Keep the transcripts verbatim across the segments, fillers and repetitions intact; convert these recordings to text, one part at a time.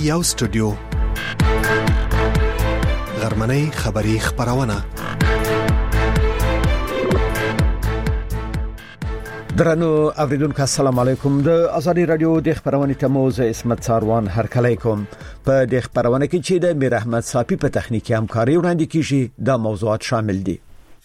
یو سټوډیو غرمنۍ خبری خبرونه. درنو اوریدونکو السلام علیکم. د ازادي رادیو د خبرونې تموز اسمت ساروان هر کله کوم په د خبرونه کې چې د میر احمد صافي په تخنیکی همکاري وړاندې کیږي د موضوعات شامل دي.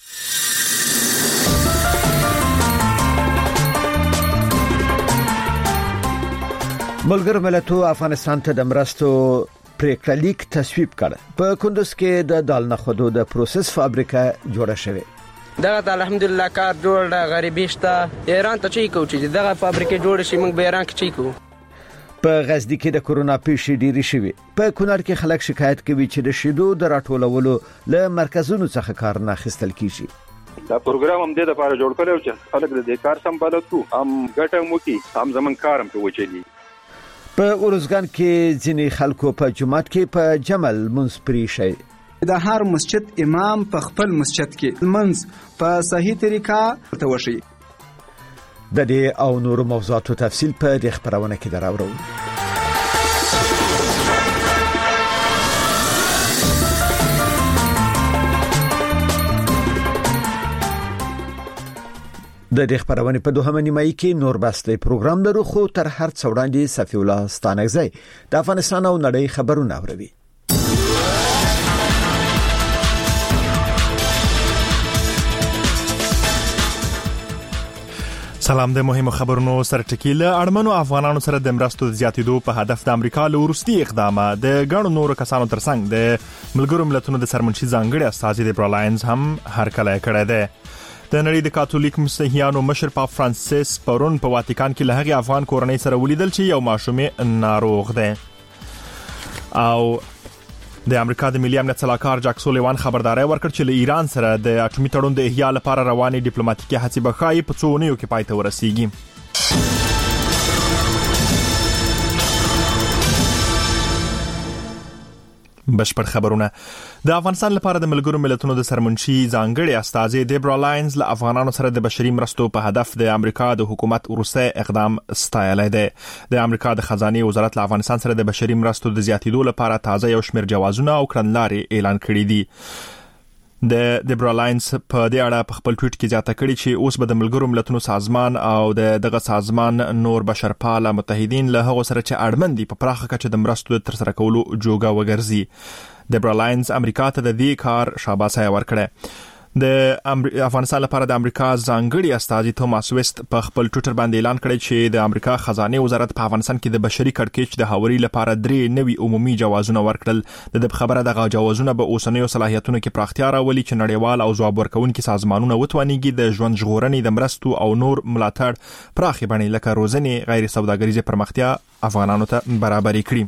ملګر ملتونو افغانستان ته د مرستو پریکړه لیک تصویب کړ. په کندوز کې د دال نخودو د پروسس فابریکه جوړه شوه. دغه الحمدلله کار جوړ د غریبی شته. ایران ته چي کو چې دغه فابریکه جوړ شي موږ به ایران کې چي کو. په غزنی کې د کورونا پیښې ډېری شوې. په کونړ کې خلک شکایت کوي چې د شیدو د راټولولو له مرکزونو څخه کار نه اخیستل کیږي. دا پروګرام هم د لپاره جوړ کړو چې خلک د کار سمبالو کو هم ګټه مو کی هم زمون کارم ته وچلی. په اورزګان کې ځینې خلکو په جمعات کې په جمل منسپری شي. د هر مسجد امام په خپل مسجد کې منځ په صحیح طریقه توشي. د دې او نور موضوعاتو تفصیل په دې خبرونه کې دراوړو. د دې خبرونه په دوهمه نیمایي کې نور بسته پروګرام لرو، خو تر هر څو وړاندې صفی الله ستانګزی د افغانستان او نړۍ خبرونه اوري. سلام. د مهمو خبرونو سره ټکیله اړمنو افغانانو سره د مرستو زیاتېدو په هدف د امریکا له وروستي اقدامه د ګڼو نورو کسانو ترڅنګ د ملګرو ملتونو د سرمنشي ځانګړي استازي د برلاینز هم هرکله کړی دی. د نړۍ د کاتولیک مسیحیانو مشر پاپ فرانسیس پرون په واتیکان کې له هغې افغان کورنۍ سره ولیدل چې یو ماشوم ناروغ دی. او د امریکا د ملي امنیت سلاکار جاک سولیوان خبرداري ورکړ چې له ایران سره د اټومي تړون د احیا لپاره روانې ډیپلوماټیکي هڅې به ښایي په څو اونیو کې پای ته ورسیږي. بشپړ خبرونه. د افغانستان لپاره د ملګرو ملتونو د سرمنشي ځانګړي استازي دیبرا لاینز له افغانانو سره د بشري مرستو په هدف د امریکا د حکومت وروستی اقدام ستایلی دی. د امریکا د خزانه وزارت له افغانستان سره د بشري مرستو د زیاتېدو لپاره تازه یو شمېر جوازونه او کړنلارې اعلان کړي دي. د دیبرا لاینز په دې اړه په خپل ټویټ کې زیاته کړي چې اوس به د ملګرو ملتونو سازمان او د دغه سازمان نور بشرپاله متحدین له هغو سره چې اړمن دي په پراخه کچه د مرستو د ترسره کولو جوګه وګرځي. دیبرا لاینز امریکا ته د دې کار شاباسي ورکړه. د افغانستان لپاره د امریکا ځانګړي استازي توماس ویست په خپل ټویټر باندې اعلان کړی چې د امریکا خزانه وزارت په افغانستان کې د بشري کړکېچ د هاوري لپاره درې نوي عمومي جوازونه ورکړل. د خبره دغه جوازونه به اوسنیو صلاحیتونو کې پراختیا راولي چې نړیوال او ځواب ورکونکي سازمانونه وتوانیږي د ژوند ژغورنې د مرستو او نور ملاتړ پراخي بڼې لکه روزنې غیر سوداګریزه پرمختیا افغانانو ته برابرې کړي.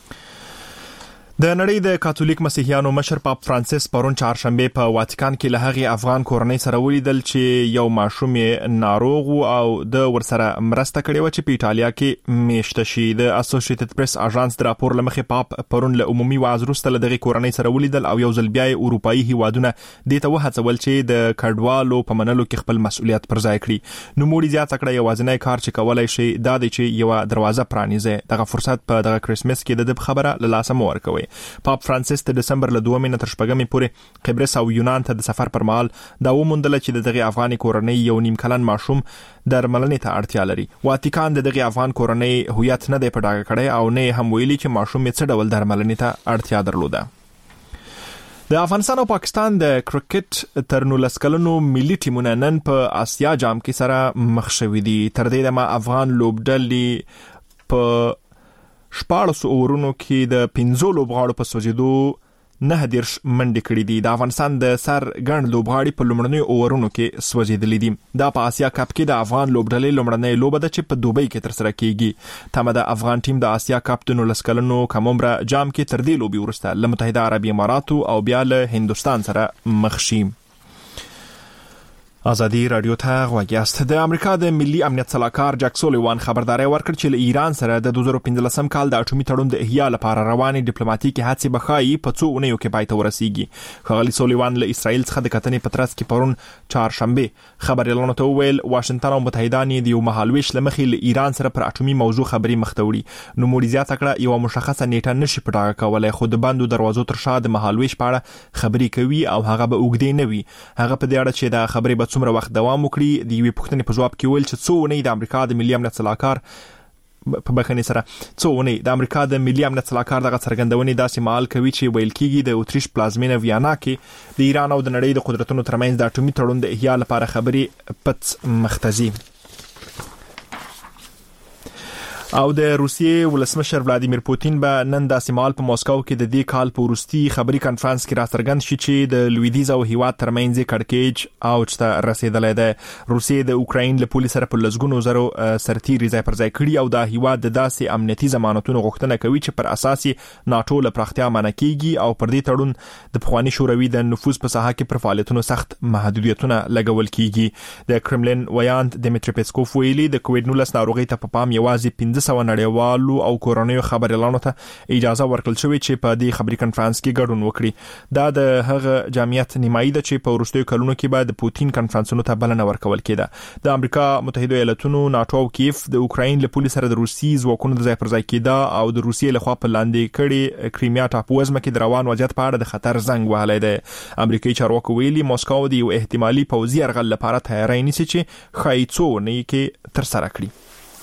د نړۍ د کاتولیک مسیحیانو مشر پاپ فرانسیس پرون چهارشنبه په واتیکان کې له هغې افغان کورنۍ سره ولیدل چې یو ماشوم ناروغ او د ورسره مرسته کړې و چې په ایټالیا کې میشته شي. د اسوسییټډ پریس اژانس د راپور له مخې پاپ پرون له عمومي وعظ وروسته له دغې کورنۍ سره ولیدل او یو ځل بیا یې اروپایي هیوادونه دې ته وهڅول چې د کډوالو په منلو کې خپل مسؤلیت پر ځای کړي. نوموړي زیاته کړه یوازینی کار چې کولای شي دا دی چې یو دروازه پرانیزي. دغه فرصت په دغه کریسمس کې د خبره له لاسه مو ورکوي. پاپ فرانسیس د دسمبر له دوه مې تر شپږمې پورې قبرس او یونان ته د سفر پر مهال دا وموندل چې دغه افغاني کورنۍ یو نیم کلن ماشوم درملنې ته اړتیا لري. واتیکان دغه افغان کورنۍ هویت نه دی پټاګه کړی او نه هم ویلي چې ماشوم یې څه ډول درملنې ته اړتیا درلوده. د افغانستان او پاکستان د کرکټ تر نولس کلنو ملي ټیمونه نن په آسیا جام کې سره مخ شوي دي. تر دې دمه افغان لوبډلې په شپاړس اورونو کې د پنځو لوبغاړو په سوځېدو نه دیرش منډې کړې دي. د افغانستان د سر ګڼ لوبغاړي په لومړنیو اورونو کې سوځېدلي دي. دا په آسیا کپ کې د افغان لوبډلې لومړنۍ لوبه ده چې په دوبۍ کې ترسره کیږي. تمه د افغان ټیم د آسیا کپ د نولس کلنو کم عمره جام کې تر دې لوبې وروسته له متحده عربي اماراتو او بیا له هندوستان سره مخ شي. ازادي رادیو ته غوږیاست. د امریکا د ملي امنیت سلاکار جک سولیوان خبرداري ورکړ چې له ایران سره د دوه زره پنځلسم کال د اټومي تړون د احیا لپاره روانې ډیپلوماټیکي هڅې بخایي په څو اونیو کې پای ته ورسیږي. خغلی سولیوان له اسرائیل څخه د کتنې پترس کې پرون چهارشنبه خبر اعلان ته ویل واشنگټن او متحدان د یو مهالويش لمخې له ایران سره پر اټومي موضوع خبري مختوړي. نو موري زیاته کړه یو مشخصه نیټه نشي پټاکه کولای، خو د بندو دروازو تر شا د مهالويش په اړه خبري کوي او هغه به اوګدې نه وي. هغه په دې اړه چې دا خبري به څومره وخت دوام کړي د یوې پوښتنې په جواب کې ویل چې څو ونې د امریکا د ملي امنیت سلاکار په بخښنې سره څو ونې د امریکا د ملي امنیت سلاکار دغه څرګندونې داسې مال کوي چې ویل کېږي د اوتریش پلازمینه ویانا کې د ایران او د نړۍ د قدرتونو ترمنځ د اټومي تړون د احیا لپاره خبري پټ مختزي. او د روسیې ولسمشر ولادیمیر پوتین به نن د سیمال په موسکو کې د دې کال په وروستي خبري کانفرنس کې راڅرګند شي چې د لویدیز او هیواد ترمنځ کړکېچ او چې رسیدلې ده. روسیې د اوکراین له پولیس سره په لزګونو زرو سرتیري ځای پر ځای کړي او د هیواد د داسې امنیتي ضمانتونو غوښتنه کوي چې پر اساس ناتو له پراختیا منع کیږي او پر دې تړون د پخوانی شوروي د نفوذ په ساحه کې پر فعالیتونو سخت محدودیتونه لګول کیږي. د کرملین ویاند دمیټری پیسکوف ویلي د کووډ نولس ناروغي ته په پام یوازې پنځه سوه نړیوالو او کورنیو خبر اعلانو ته اجازه ورکړل شوې چې په دې خبري کانفرنس کې ګډون وکړي. دا د هغه جمعیت نیمایي ده چې په وروستیو کلونو کې به د پوتین کانفرنسونو ته بلنه ورکول کېده. د امریکا متحده ایالاتونو ناتو او کیف د اوکراین له پولیس سره د روسي ځواکونو د ځای پر ځای کېده او د روسیې لخوا په لاندې کړي کرایمیا ټاپو ځمکه کې د روان وضعیت په اړه د خطر زنګ وهلی دی. امریکایي چارواکو ویلي موسکو د یو احتمالي پوځي یرغل لپاره تیاری نیسي چې ښایي څو اونۍ کې ترسره کړي.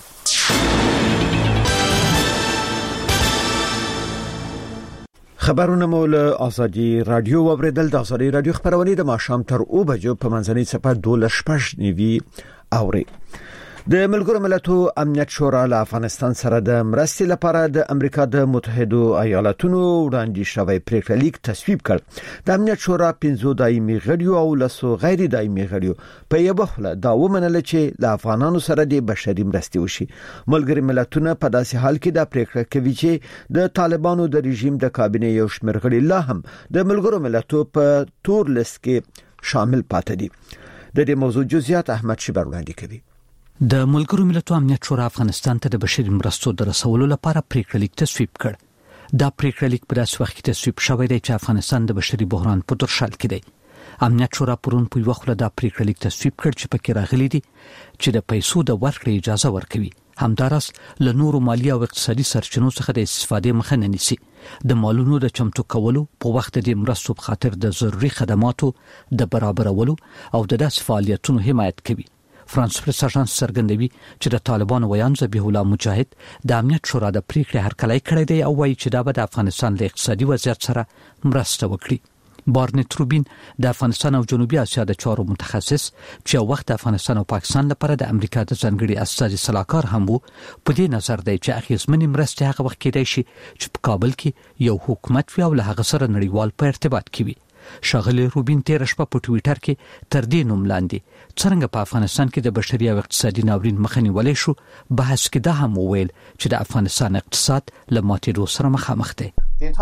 خبرونه مول ازادي رادیو وبریدل. د ازادي رادیو خبرونه د ماښام تر او بجو په منځنۍ صفه دوه شپږ نیوي اوري. د ملګرو ملتونو امنیت شورا له افغانستان سره د مرستې لپاره د امریکا د متحده ایالاتونو وړاندې شوی پریکړه لیک تصویب کړ. د امنیت شورا پنځو دایمي غړیو او لسو غیر دایمي غړیو په یو خله دا ومنل چې له افغانانو سره د بشري مرستې وشي. ملګری ملتونه په داسې حال کې دا پریکړه کوي چې د طالبانو د رژیم د کابینې یو شمېر غړي لا هم د ملګرو ملتونو په تور لیست کې شامل پاتې دي. د دې موضوع جزئیات احمد شیبر وړاندې کوي. د ملګرو ملتونو امنیت شورا افغانستان ته د بشري مرستو د رسولو لپاره پریکړه لیک تصویب کړ. دا پریکړه لیک په داسې وخت کې تصویب شوی دی چې افغانستان د بشري بحران په درشل کې دی. امنیت شورا پرون په یو خله دا پریکړه لیک تصویب کړ چې پکې راغلي دي چې د پیسو د ورکړې اجازه ورکوي، همدارس له نورو مالی او اقتصادي سرچینو څخه د استفادې مخه نه نیسي، د مالونو د چمتو کولو په وخت د مرستو په خاطر د ضروري خدماتو د برابرولو او د داسې فعالیتونو حمایت کوي. فرانس پریس اژانس څرګندوي چې د طالبانو ویان ذبیح الله مجاهد د امنیت شورا د پریکړې هرکلی کړی دی او وایي چې دا به د افغانستان له اقتصادي وضعیت سره مرسته وکړي. بارنټ روبین د افغانستان او جنوبي اسیا د چارو متخصص چې وخت د افغانستان او پاکستان لپاره د امریکا د ځانګړي استازي سلاکار هم وو، په دې نظر دی چې اخیزمنې مرستې هغه وخت کېدای شي چې په کابل کې یو حکومت وي او له هغه سره نړیوال په ارتباط کې وي. شاغلی روبین تیر شپه په ټوئیټر کې تر دې نوم لاندې څنګه په افغانستان کې د بشري او اقتصادي ناورین مخه نیولای شو، بحث کې دا هم وویل چې د افغانستان اقتصاد له ماتېدو سره مخامخ دی.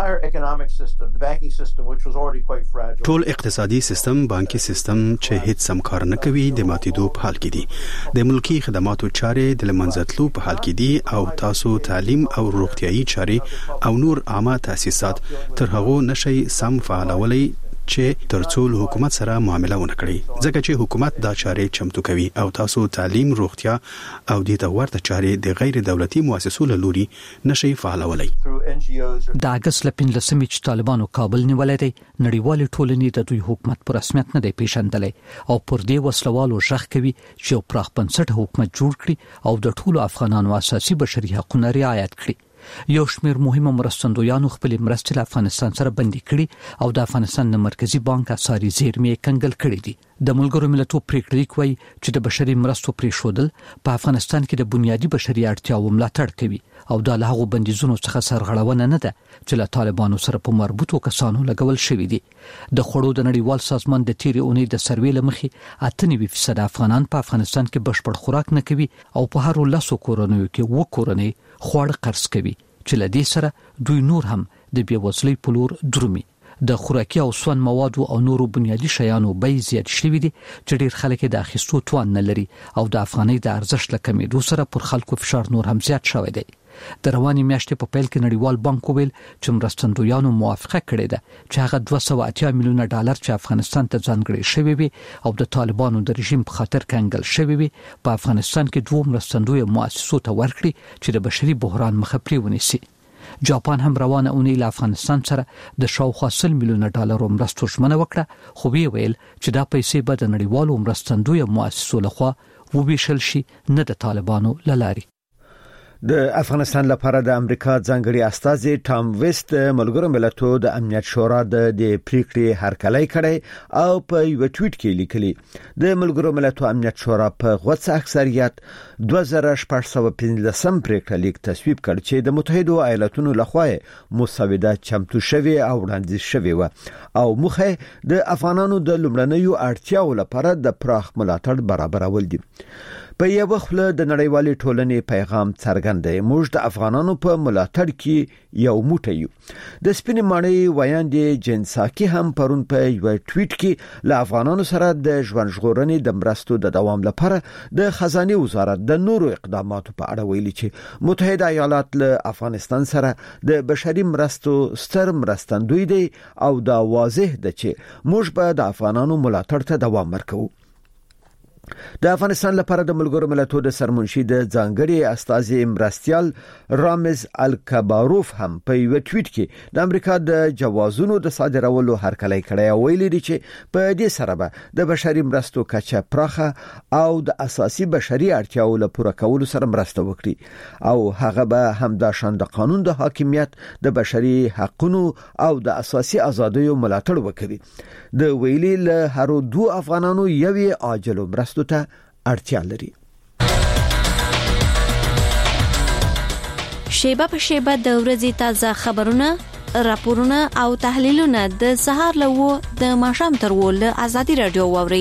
ټول اقتصادي سیستم، بانکي سیستم چې هیڅ سم کار نه کوي د ماتېدو په حال کې دي. د ملکی خدماتو چارې د لمنځتلو په حال کې دي او تاسو تعلیم او روغتيایي چارې او نور عامه تاسیسات تر هغه نشي سم فعالولای چې ترڅو حکومت سره معامله ونه کړي، ځکه چې حکومت دا چارې چمتو کوي او تاسو تعلیم، روغتیا او د تورته چارې د غیر دولتي مؤسسو له لوري نشي فعالولای. د اگست لپاره چې طالبانو کابل نیولای دی، نړیوال ټولنې د دوی حکومت پر رسمیت نه دی پیژندلی او پر دې وسلوالو ژغ کوي چې یو پراخ بنسټ حکومت جوړ کړي او د ټولو افغانانو اساسي بشري حقوقونه رعایت کړي. یو شمېر مهمه مرستندویانو خپل مرستې له افغانستان سره بندي کړي او د افغانستان د مرکزی بانک اساري زیرمې کنګل کړي دي. د ملګرو ملتونو پریکړه لیک وايي چې د بشري مرستو پریښودل په افغانستان کې د بنیادی بشري اړتیاو ملاتړ کوي او د هغو بندیزونو څخه سرغړونه نه ده چې له طالبانو سره په مربوطو کسانو لګول شوی دي. د خړو د نړیوال سازمان د تیرې اونۍ د سروې لمخې اته نوي فیصد افغانان په افغانستان کې بشپړ خوراک نه کوي او په هر لاسو کورونو کې و کورنۍ خواړه قرض کوي چې له دې سره دوی نور هم د بیوزلۍ په لور درومي. د خوراکي او سون موادو او نورو بنیادی شیانو بیې زیات شوې دي چې ډیر خلک د اخیستو توان نه لري او د افغانۍ د ارزښت له کمیدو سره پر خلکو فشار نور هم زیات شوی دی. د رواني میاشتې په پیل کې نړیوال بانک ویل چې مرستندویانو موافقه کړې ده چې هغه دوه سوه اتیا میلیونه ډالر چې افغانستان ته ځانګړي شوی وي او د طالبانو د رژیم په خاطر کنګل شوی وي په افغانستان کې دوه مرستندوی مؤسسو ته ورکړي چې د بشري بحران مخه پرې ونیسي. جاپان هم روانه اونۍ له افغانستان سره د شاوخوا سل میلیونه ډالرو مرستو ژمنه وکړه، خو وی ویل چې دا پیسې به د نړیوالو مرستندوی مؤسسو لخوا وویشل شي، نه د طالبانو له لارې. د افغانستان لپاره د امریکا ځانګړي استازي ټام ویست ملګرو ملتونو د امنیت شورا د پریکړې هرکلی کړی او په یو ټویټ کې لیکلي د ملګرو ملتونو امنیت شورا په غوڅ اکثریت دوه زره شپږ سوه پنځلسم پریکړه لیک تصویب کړ چې د متحده ایالاتونو لخوا مسوده چمتو شوی او وړاندیز شوی و او مخه د افغانانو د لومړنیو اړتیاو لپاره د پراخ ملاتړ برابرول دي. په یو وخت د نړیوالې ټولنې پیغام څرګند دی، موږ د افغانانو په ملاتړ کې یو موټی یو. د سپینې ماڼۍ ویاندې جنساکي هم پرون په یو ټویټ کې له افغانانو سره د ژوند ژغورنې د مرستو د دوام لپاره د خزانه وزارت د نورو اقداماتو په اړه ویلي چې متحده ایالات له افغانستان سره د بشري مرستو ستر مرستندوی دی او دا واضح ده چې موږ به د افغانانو ملاتړ ته دوام ورکوو. د افغانستان لپاره د ملګرو ملتونو د سرمنشي د ځانګړي استازي مرستيال رامز الکباروف هم په یو ټویټ کې د امریکا د جوازونو د صادرولو هرکلی کړی او ویلي دی چې په دې سره به د بشري مرستو کچه پراخه او د اساسي بشري اړتیاو لپاره پوره کولو سره مرسته وکړي او هغه به هم د شان د قانون د حاکمیت، د بشري حقوقو او د اساسي ازادیو ملاتړ وکړي. د ویلي له هر دوه افغانانو یوې عاجل مرستو ته اړتیا لري. شیبه په شیبه د ورځې تازه خبرونه، راپورونه او تحلیلونه د سهار له و د ماښام تر و له ازادي رادیو واوري.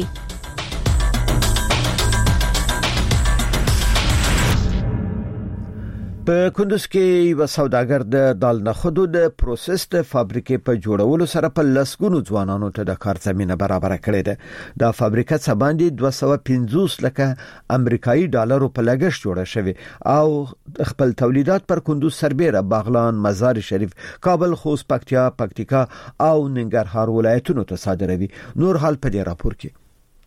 په کندوز کې یو سوداګر د دال نخودو د پروسس د فابریکې په جوړولو سره په لسګونو ځوانانو ته د کار زمينه برابر کړې ده. دا فابریکه څه باندې دوه سوه پنځوس لکه امریکایي ډالرو په لګښت جوړه شوې او خپل تولیدات پر کندوز، سربېره، باغلان، مزار شریف، کابل، خوست، پکتیا، پکتیکا او ننګرهار ولایتونو ته صادروي. نور حال په دې راپور کې.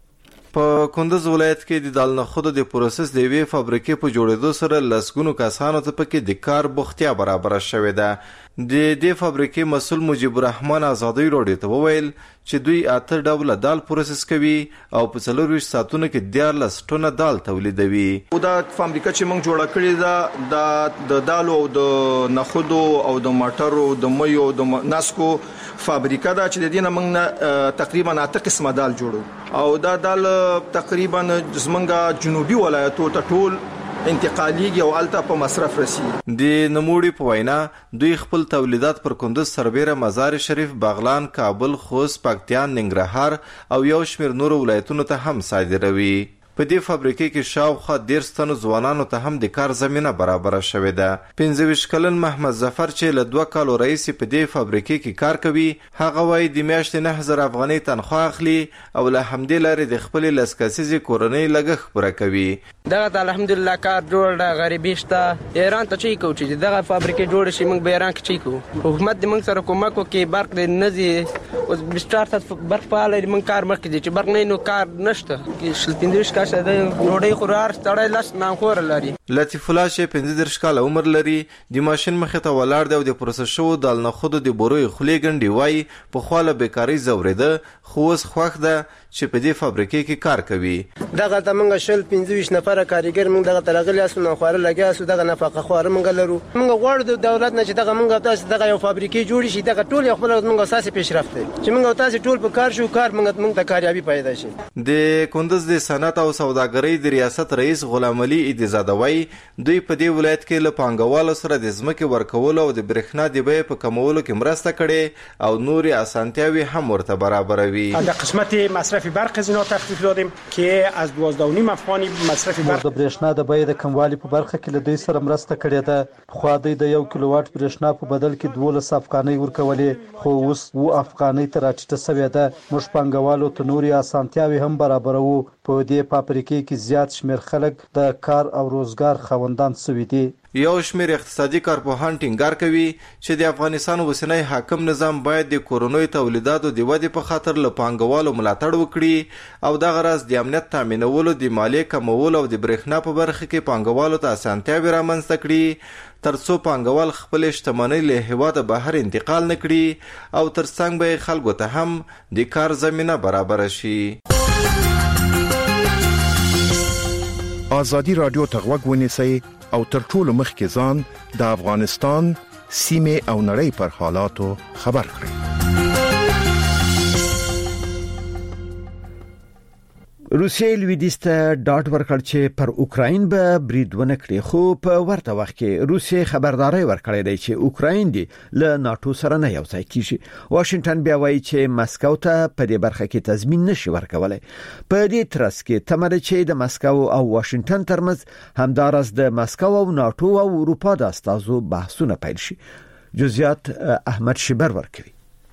په کندوز ولایت کې د دال نخودو د پروسس د وی فابریکې په جوړېدو سره لسګونو کسانو ته پکې د کار بوختیا برابر شوې ده. د دې فابریکې مسؤل مجيب الرحمن ازادي راډیو ته وویل چې دوی اته ډوله دال پروسس کوي او په څلور ویشت ساعتونو کې دیارلس ټنه دال تولیدوي. او دا فابریکه چې موږ جوړه کړې ده د دالو او د نخودو او د مټرو د مېو او د ناسکو فابریکه ده چې د دې نه موږ تقریبا اته قسمه دال جوړو او دا دال تقریبا زمونږ جنوبي ولایتو ته ټول انتقالیږي او الته په مصرف رسی. د نموړي په وینا دوی خپل تولیدات پر کندوز، سربېره، مزار شریف، باغلان، کابل، خوست، پکتیا، ننګرهار او یو شمېر نورو ولایتونو ته هم صادروي. په دې فابریکې کې شاوخوا دېرش تنو ځوانانو ته هم د کار زمینه برابر شوې ده. پنځه ویشت کلن محمد ظفر چې له دوه کالو راهیسې په دې فابریکې کې کار کوي، هغه وایي د میاشتې نه زره افغانۍ تنخواه اخلي او له همدې لارې د خپلې لس کسیزې کورنۍ لګښت پوره کوي. دغه الحمدلله کار جوړ ده، غریبي شته. ایران ته چی کو چې دغه فابریکې جوړ شي، موږ به ایران کې چی کو. حکومت دې موږ سره کومک وکړي، برق دې نزي اوس بستار ته برق فعال دی، موږ کار مخکې دي چې برق نه نو کار نشته. شل پنځه کاشه د نوړې خورار ستړی لاس نه خور لري. لطیف الله چې پنځه دېرش کاله عمر لري، د ماشين مخې ته ولاړ دی او د پروسس شوو دال نخودو د بوروي خولې ګنډي وایي په خواله بیکاري زورېده، خو اوس خوښ ده چې په دې فابریکې کې کار کوي. دغه ته موږ شل پنځه ویشت نفره کارګر موږ دغه تلغلي اسو نه خواره لګیا اسو دغه نفقه خواره موږ لرو. موږ غواړو د دولت نه چې دغه موږ تاسو دغه یو فابریکې جوړ شي، دغه ټول خپل موږ اساسي پیشرفت دی چې موږ تاسو ټول په کار شو کار موږ موږ ته کاریابي پیدا شي. د کندوز د صنعت او سوداګرۍ د ریاست رئیس غلام علي ایدزاده وایي دوی په دې ولایت کې له پانګوالو سره د ځمکې ورکولو او د برېښنا د بیې په کمولو کې مرسته کړې او نورې اسانتیاوې هم ورته برابروي. د قسمت مصرف مصرف برق از اینا تخفیف دادیم که از دوازده و نیم افغانی مصرف برق. د برېښنا د بیې د کموالي په برخه کې له دوی سره مرسته کړې ده. خو دوی د یو کیلو واټ برېښنا په بدل کې دولس افغانۍ ورکولې، خو اوس و افغانۍ ته راټیټه شوې ده. موږ پانګوالو ته نورې اسانتیاوې هم برابروو. په دې فابریکې کې زیات شمېر خلک د کار او روزګار خاوندان شوي دي. یو شمېر اقتصادي کارپوهان ټینګار کوي چې د افغانستان اوسنی حاکم نظام باید د کورونوي تولیداتو د ودې په خاطر له پانګوالو ملاتړ وکړي او دغه راز د امنیت تامینولو، د مالیې کمولو او د برېښنا په برخه کې پانګوالو ته اسانتیاوې رامنځته کړي ترڅو پانګوال خپل شتمنۍ له هېواده بهر انتقال نه کړي او ترڅنګ به خلکو ته هم د کار زمینه برابر شي. آزادی رادیو ته غوږ ونیسئ او تر ټولو مخکې ځان د افغانستان سیمې او نړۍ پر حالاتو خبر کړئ. روسیې لویدیځ ته ډاډ ورکړ چې پر اوکراین به برید ونه کړي، خو په ورته وخت کې روسیې خبرداري ورکړې ده چې اوکراین دی له ناتو سره نه یوځای کیږي. واشنگټن بیا وایي چې مسکو ته په دې برخه کې تضمین نشي ورکولای. په دې ترڅ کې تمره چې د مسکو او واشنگټن ترمنځ همدارس د مسکو او ناتو او اروپا د استازو بحثونه پیل شي. جزئیات احمد شبر ورکوي.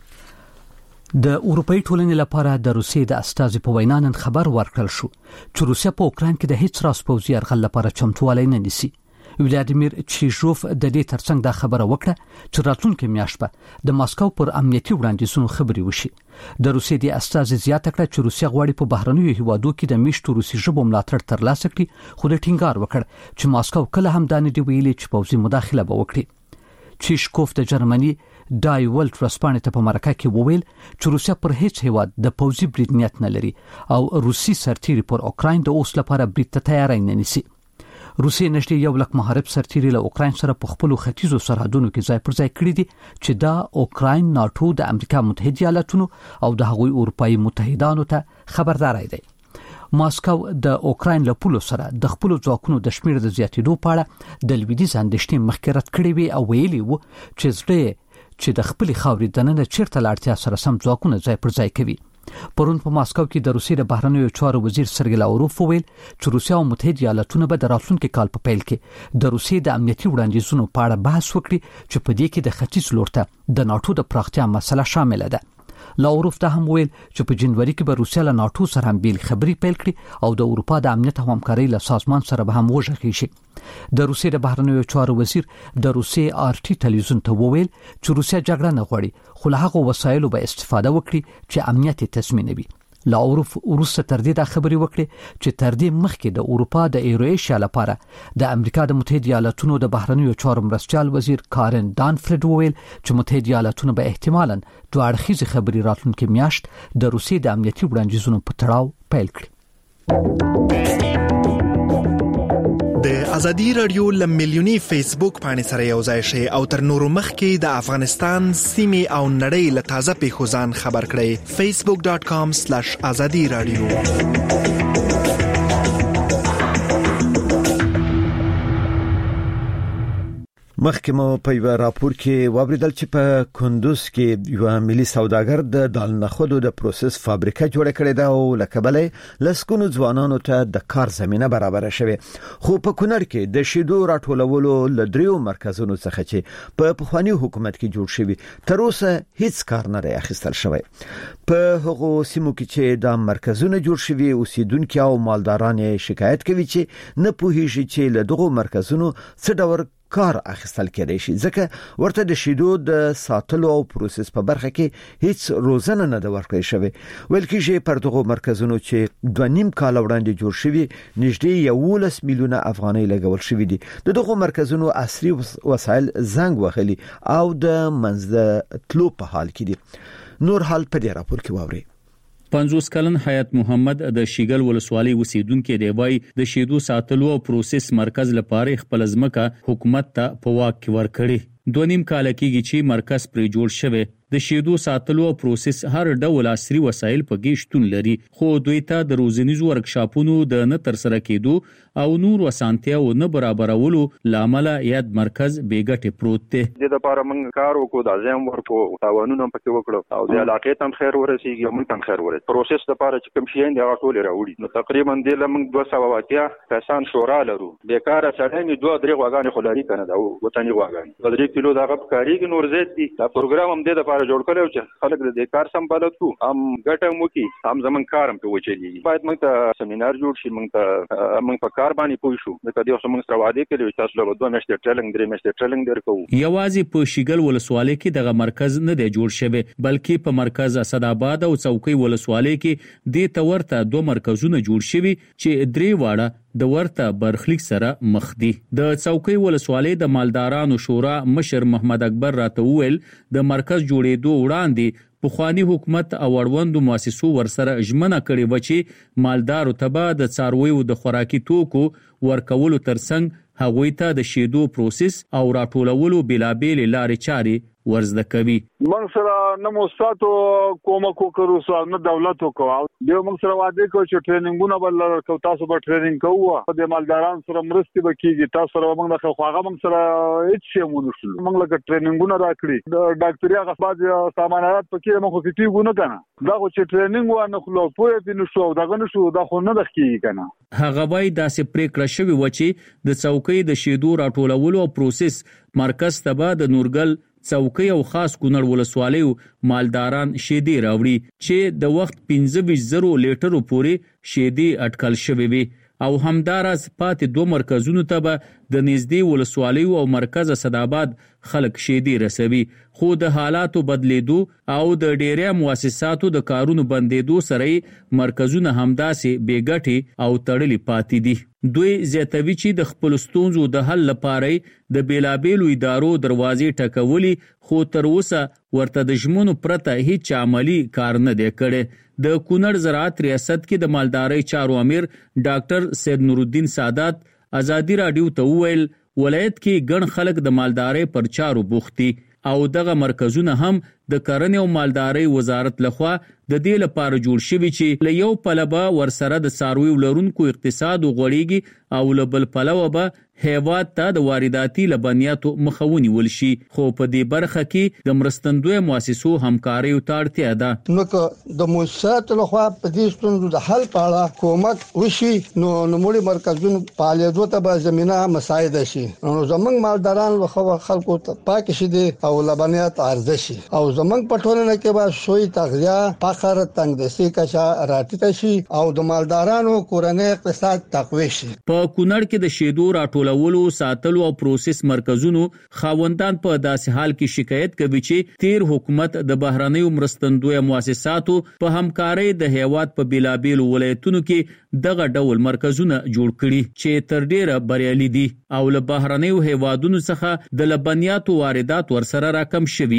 د اروپאי ټولنې لپاره د روسیې د استازي په وینا نن خبر ورکړل شو چې روسیا په اوکراین کې د هیڅ راس پوځي یرغل لپاره چمتووالی نه نیسي. ولادیمیر چیشوف د دې ترڅنګ دا خبره وکړه چې راتلونکي میاشت به د ماسکو پر امنیتي وړاندیزونو خبري وشي. د روسیې د استازي زیاته کړه چې روسیا غواړي په بهرنیو هیوادو کې د میشتو روسي ژبو ملاتړ ترلاسه کړي، خو د ټینګار وکړ چې ماسکو کله هم دا نه دی ویلي چې پوځي مداخله به وکړي. چیشکوف د جرمني دای ولټ رسپانې ته په مرکه کې وویل چې روسیا پر هیڅ هیواد د پوځي برید نیت نه لري او روسي سرتیري پر اوکراین د اوس لپاره برید ته تیاری نه نیسي. روسیې نشي یو لک محارب سرتیري له اوکراین سره په خپل ختیځو سرحدونو کې ځای پر ځای کړی دي چې دا اوکراین ناتو د امریکا متحده ایالاتونو او د هغوی اروپאי متحدانو ته خبرداري دی. ماسکو د اوکراین له پولو سره د خپل ځواکونو د شمیر د زیاتېدو په اړه د لویدیځ اندېښنې مخکې رد کړې وي او ویلي وو چې زړه چې د خپل خاورې دننه چیرته لاړتیا سره سم ځواکونه ځای پر ځای کوي. پرون په ماسکو کې د روسیې د بهرنیو چارو وزیر سرګی لاوروف وویل چې روسیا او متحده ایالاتونه به د راتلونکي کال په پیل کې د روسیې د امنیتي وړاندیزونو په اړه بحث وکړي چې په دې کې د ختیځ لور ته د ناتو د پراختیا مسله شامل ده. لاوروف ته هم ویل چې په جنوري کې به روسیا له ناتو سره هم بیل خبري پیل کړي او د اروپا د امنیت او همکارۍ له سازمان سره به هم وژغي شي. د روسیې د بهرنیو چارو وزیر د روسیې آر ټي ټلویزیون ته وویل چې روسیا جګړه نه غواړي، خو له هغو وسایلو به استفاده وکړي چې امنیت یې تضمینوي. لاوروف وروسته تر دې د خبرې وکړې چې تر دې مخکې د اروپا د ایرویشیا لپاره د امریکا د متحده ایالاتونو د بهرنیو چارو مرستیال وزیر کارن دانفرد وویل چې متحده ایالاتونه به احتمالاً دوه اړخیزې خبرې راتلونکي میاشت د روسیې د امنیتي وړاندیزونو په تړاو پیل کړي. د ازادي رادیو ل میلیونی فیسبوک باندې سره یو ځای شي او تر نورو مخکې د افغانستان سیمې او نړۍ له تازه پیښو ځان خبر کړئ. facebook dot com slash azadi radio. مخکې مو په یو راپور کې واوریدل چې په کندوز کې یو ملي سوداګر د دال نخودو د پروسس فابریکه جوړه کړې ده او لکبلې لسکونو ځوانانو ته د کار زمينه برابر شوه. خو په کونړ کې د شیدو راټولولو لدریو مرکزونو څخه چې په پخوانی حکومت کې جوړ شوی تر اوسه هیڅ کار نه اخیستل شوی. په هغو سیمو کې چې د مرکزونو جوړ شوی اوسیدونکو او مالداران شکایت کوي چې نه پوهیږي چې له دغو مرکزونو څه ډول کار اخیستل کېدای شي، ځکه ورته د شیدو د ساتلو او پروسس په برخه کې هیڅ روزنه نه د ورکړې شوی. ولکه چې پر دغه مرکزونو چې دوه نیم کال وړاندې جوړ شوی نږدې یولس میلیونه افغانۍ لګول شوی دي. دغه مرکزونو عصري وسایل زنګ وهلي او د منځ تلو په حال کې دي. نور حال په دې راپور کې واوري. پنځوس کلن حیات محمد د شیګل ولسوالۍ اوسیدونکو دی وای د شیدو ساتلو او پروسس مرکز لپاره خپل ځمکه حکومت ته په واک کې ورکړي. دوه نیم کال کېږي چې مرکز پرې جوړ شوی د شیدو ساتلو او پروسس هر ډول عصري وسایل په کې شتون لري، خو دوی ته د روزنیزو ورکشاپونو د نه تر سره کېدو او نور اسانتیاو نه برابرولو لامل یاد مرکز بیګټه پروت دی. د لپاره موږ کار وکړو، د ځم ورکو تاوانونه پکې وکړو او د علاقې تم خیر ورسیږي، موږ تم خیر ورسیږي. پروسس لپاره چې کوم شي نه غټول راوړي نو تقریبا د لمن دوه سوه واقعیا کسان شورا لرو. بیکاره سړی دوه درې غواګانې خلاري کنه دا وطني غواګانې درې کیلو دا غب کاریږي نور زیات دي. دا پروګرام هم د لپاره جوړ کړو چې خلک د کار سمبالت کو هم ګټه مو کی هم زمون کارم په وچلی. باید موږ ته سیمینار جوړ شي، موږ ته موږ په کار باندې پوه شو. دا کدی اوس موږ سره وعده کړی تاسو له دوه میاشتې ټریننګ درې میاشتې ټریننګ درکو. یوازې په شیګل ولسوالۍ کې دغه مرکز نه دی جوړ شوی، بلکې په مرکز اسداباد او څوکۍ ولسوالۍ کې د تورته دوه مرکزونه جوړ شوي چې درې واړه د ورته برخلیک سره مخ دي. د څوکۍ ولسوالۍ د مالدارانو شورا مشر محمد اکبر راته وویل د مرکز جوړېدو وړاندې پخوانی حکومت او اړوندو مؤسسو ورسره ژمنه کړې و چې مالدارو ته به د څارویو د خوراکي توکو ورکولو ترڅنګ هغوی ته د شیدو پروسس او راټولولو بېلابېلې لارې چارې ورزده کوي. موږ سره نه مستاتو کومک وکړو، سو نه دولت وکړو. دیو موږ سره وعده کوي چې ټریننګونه بل لرو، تاسو به ټریننګ کوو، د مالداران سره مرستې وکړي، تاسو سره موږ د خواغه موږ سره هیڅ شی مونږ نشو. موږ لکه ټریننګونه راکړي، د ډاکټري هغه باز سامانات پکې موږ خو کیږو نه کنه. دا خو چې ټریننګ و نه خلو پوهه دي نشو دغه نشو دا خو نه دخکې کنه. هغه وای داسې پریکړه شوی و چې د څوکۍ د شیدو راټولولو او پروسس مرکز ته به د نورګل څوکۍ او خاص کونړ ولسوالیو مالداران شیدې راوړي چې د وخت پنځه ویشت زره لیټرو پورې شیدې اټکل شوی وي او همداراز پاتې دوه مرکزونو ته به د نږدې ولسوالیو او مرکز اسداباد خلک شیدې رسوي. خو د حالاتو بدلیدو او د ډیری مؤسساتو د کارونو بندیدو سره مرکزونه همداسې بیګټي او تړلي پاتې دي. دوی زیاتوي چې د خپل ستونزو د حل لپاره د بیلابېلو ادارو دروازې ټکولي، خو تر اوسه ورته د ژمنو پرته هیڅ عملی کار نه دی کړی. د کونړ زراعت ریاست کې د مالدارۍ چارو امیر ډاکټر سید نور الدین سادات ازادي راډیو ته وویل ولایت کې ګڼ خلک د مالدارۍ پر چارو بوخت دي او دغه مرکزونه هم د کرنې او مالدارۍ وزارت لخوا د دې لپاره جوړ شوي چې له یو پلوه ورسره د څارویو لرونکو اقتصاد وغوړېږي او له بل پلوه به هیواد ته د وارداتي لبنیاتو مخه ونیول شي. خو په دې برخه کې د مرستندوی مؤسسو همکاریو ته اړتیا ده. نو که د مؤسساتو لخوا په دې ستونزو د حل په اړه کومک وشي نو نوموړي مرکزونو فعالیتونو ته به زمينه مساعده شي، نو زمونږ مالداران لخوا خلکو ته پاک شي دي او لبنیات عرضه شي او زمونږ په ټولنه کې به سوی تغذیه فقر تنگدستي کچا راټیټه شي او د مالدارانو کورنۍ اقتصاد تقوی شي. په کونړ کې د شیدو راټولولو ساتلو او پروسس مرکزونو خاوندان په داسې حال کې شکایت کوي چې تیر حکومت د بهرنیو مرستندوی مؤسساتو په همکارۍ د هیواد په بیلابېلو ولایتونو کې دغه ډول مرکزونه جوړ کړي چې تر ډیره بریالي دي او له بهرنیو هیوادونو څخه د لبنیاتو واردات ورسره راکم شوي.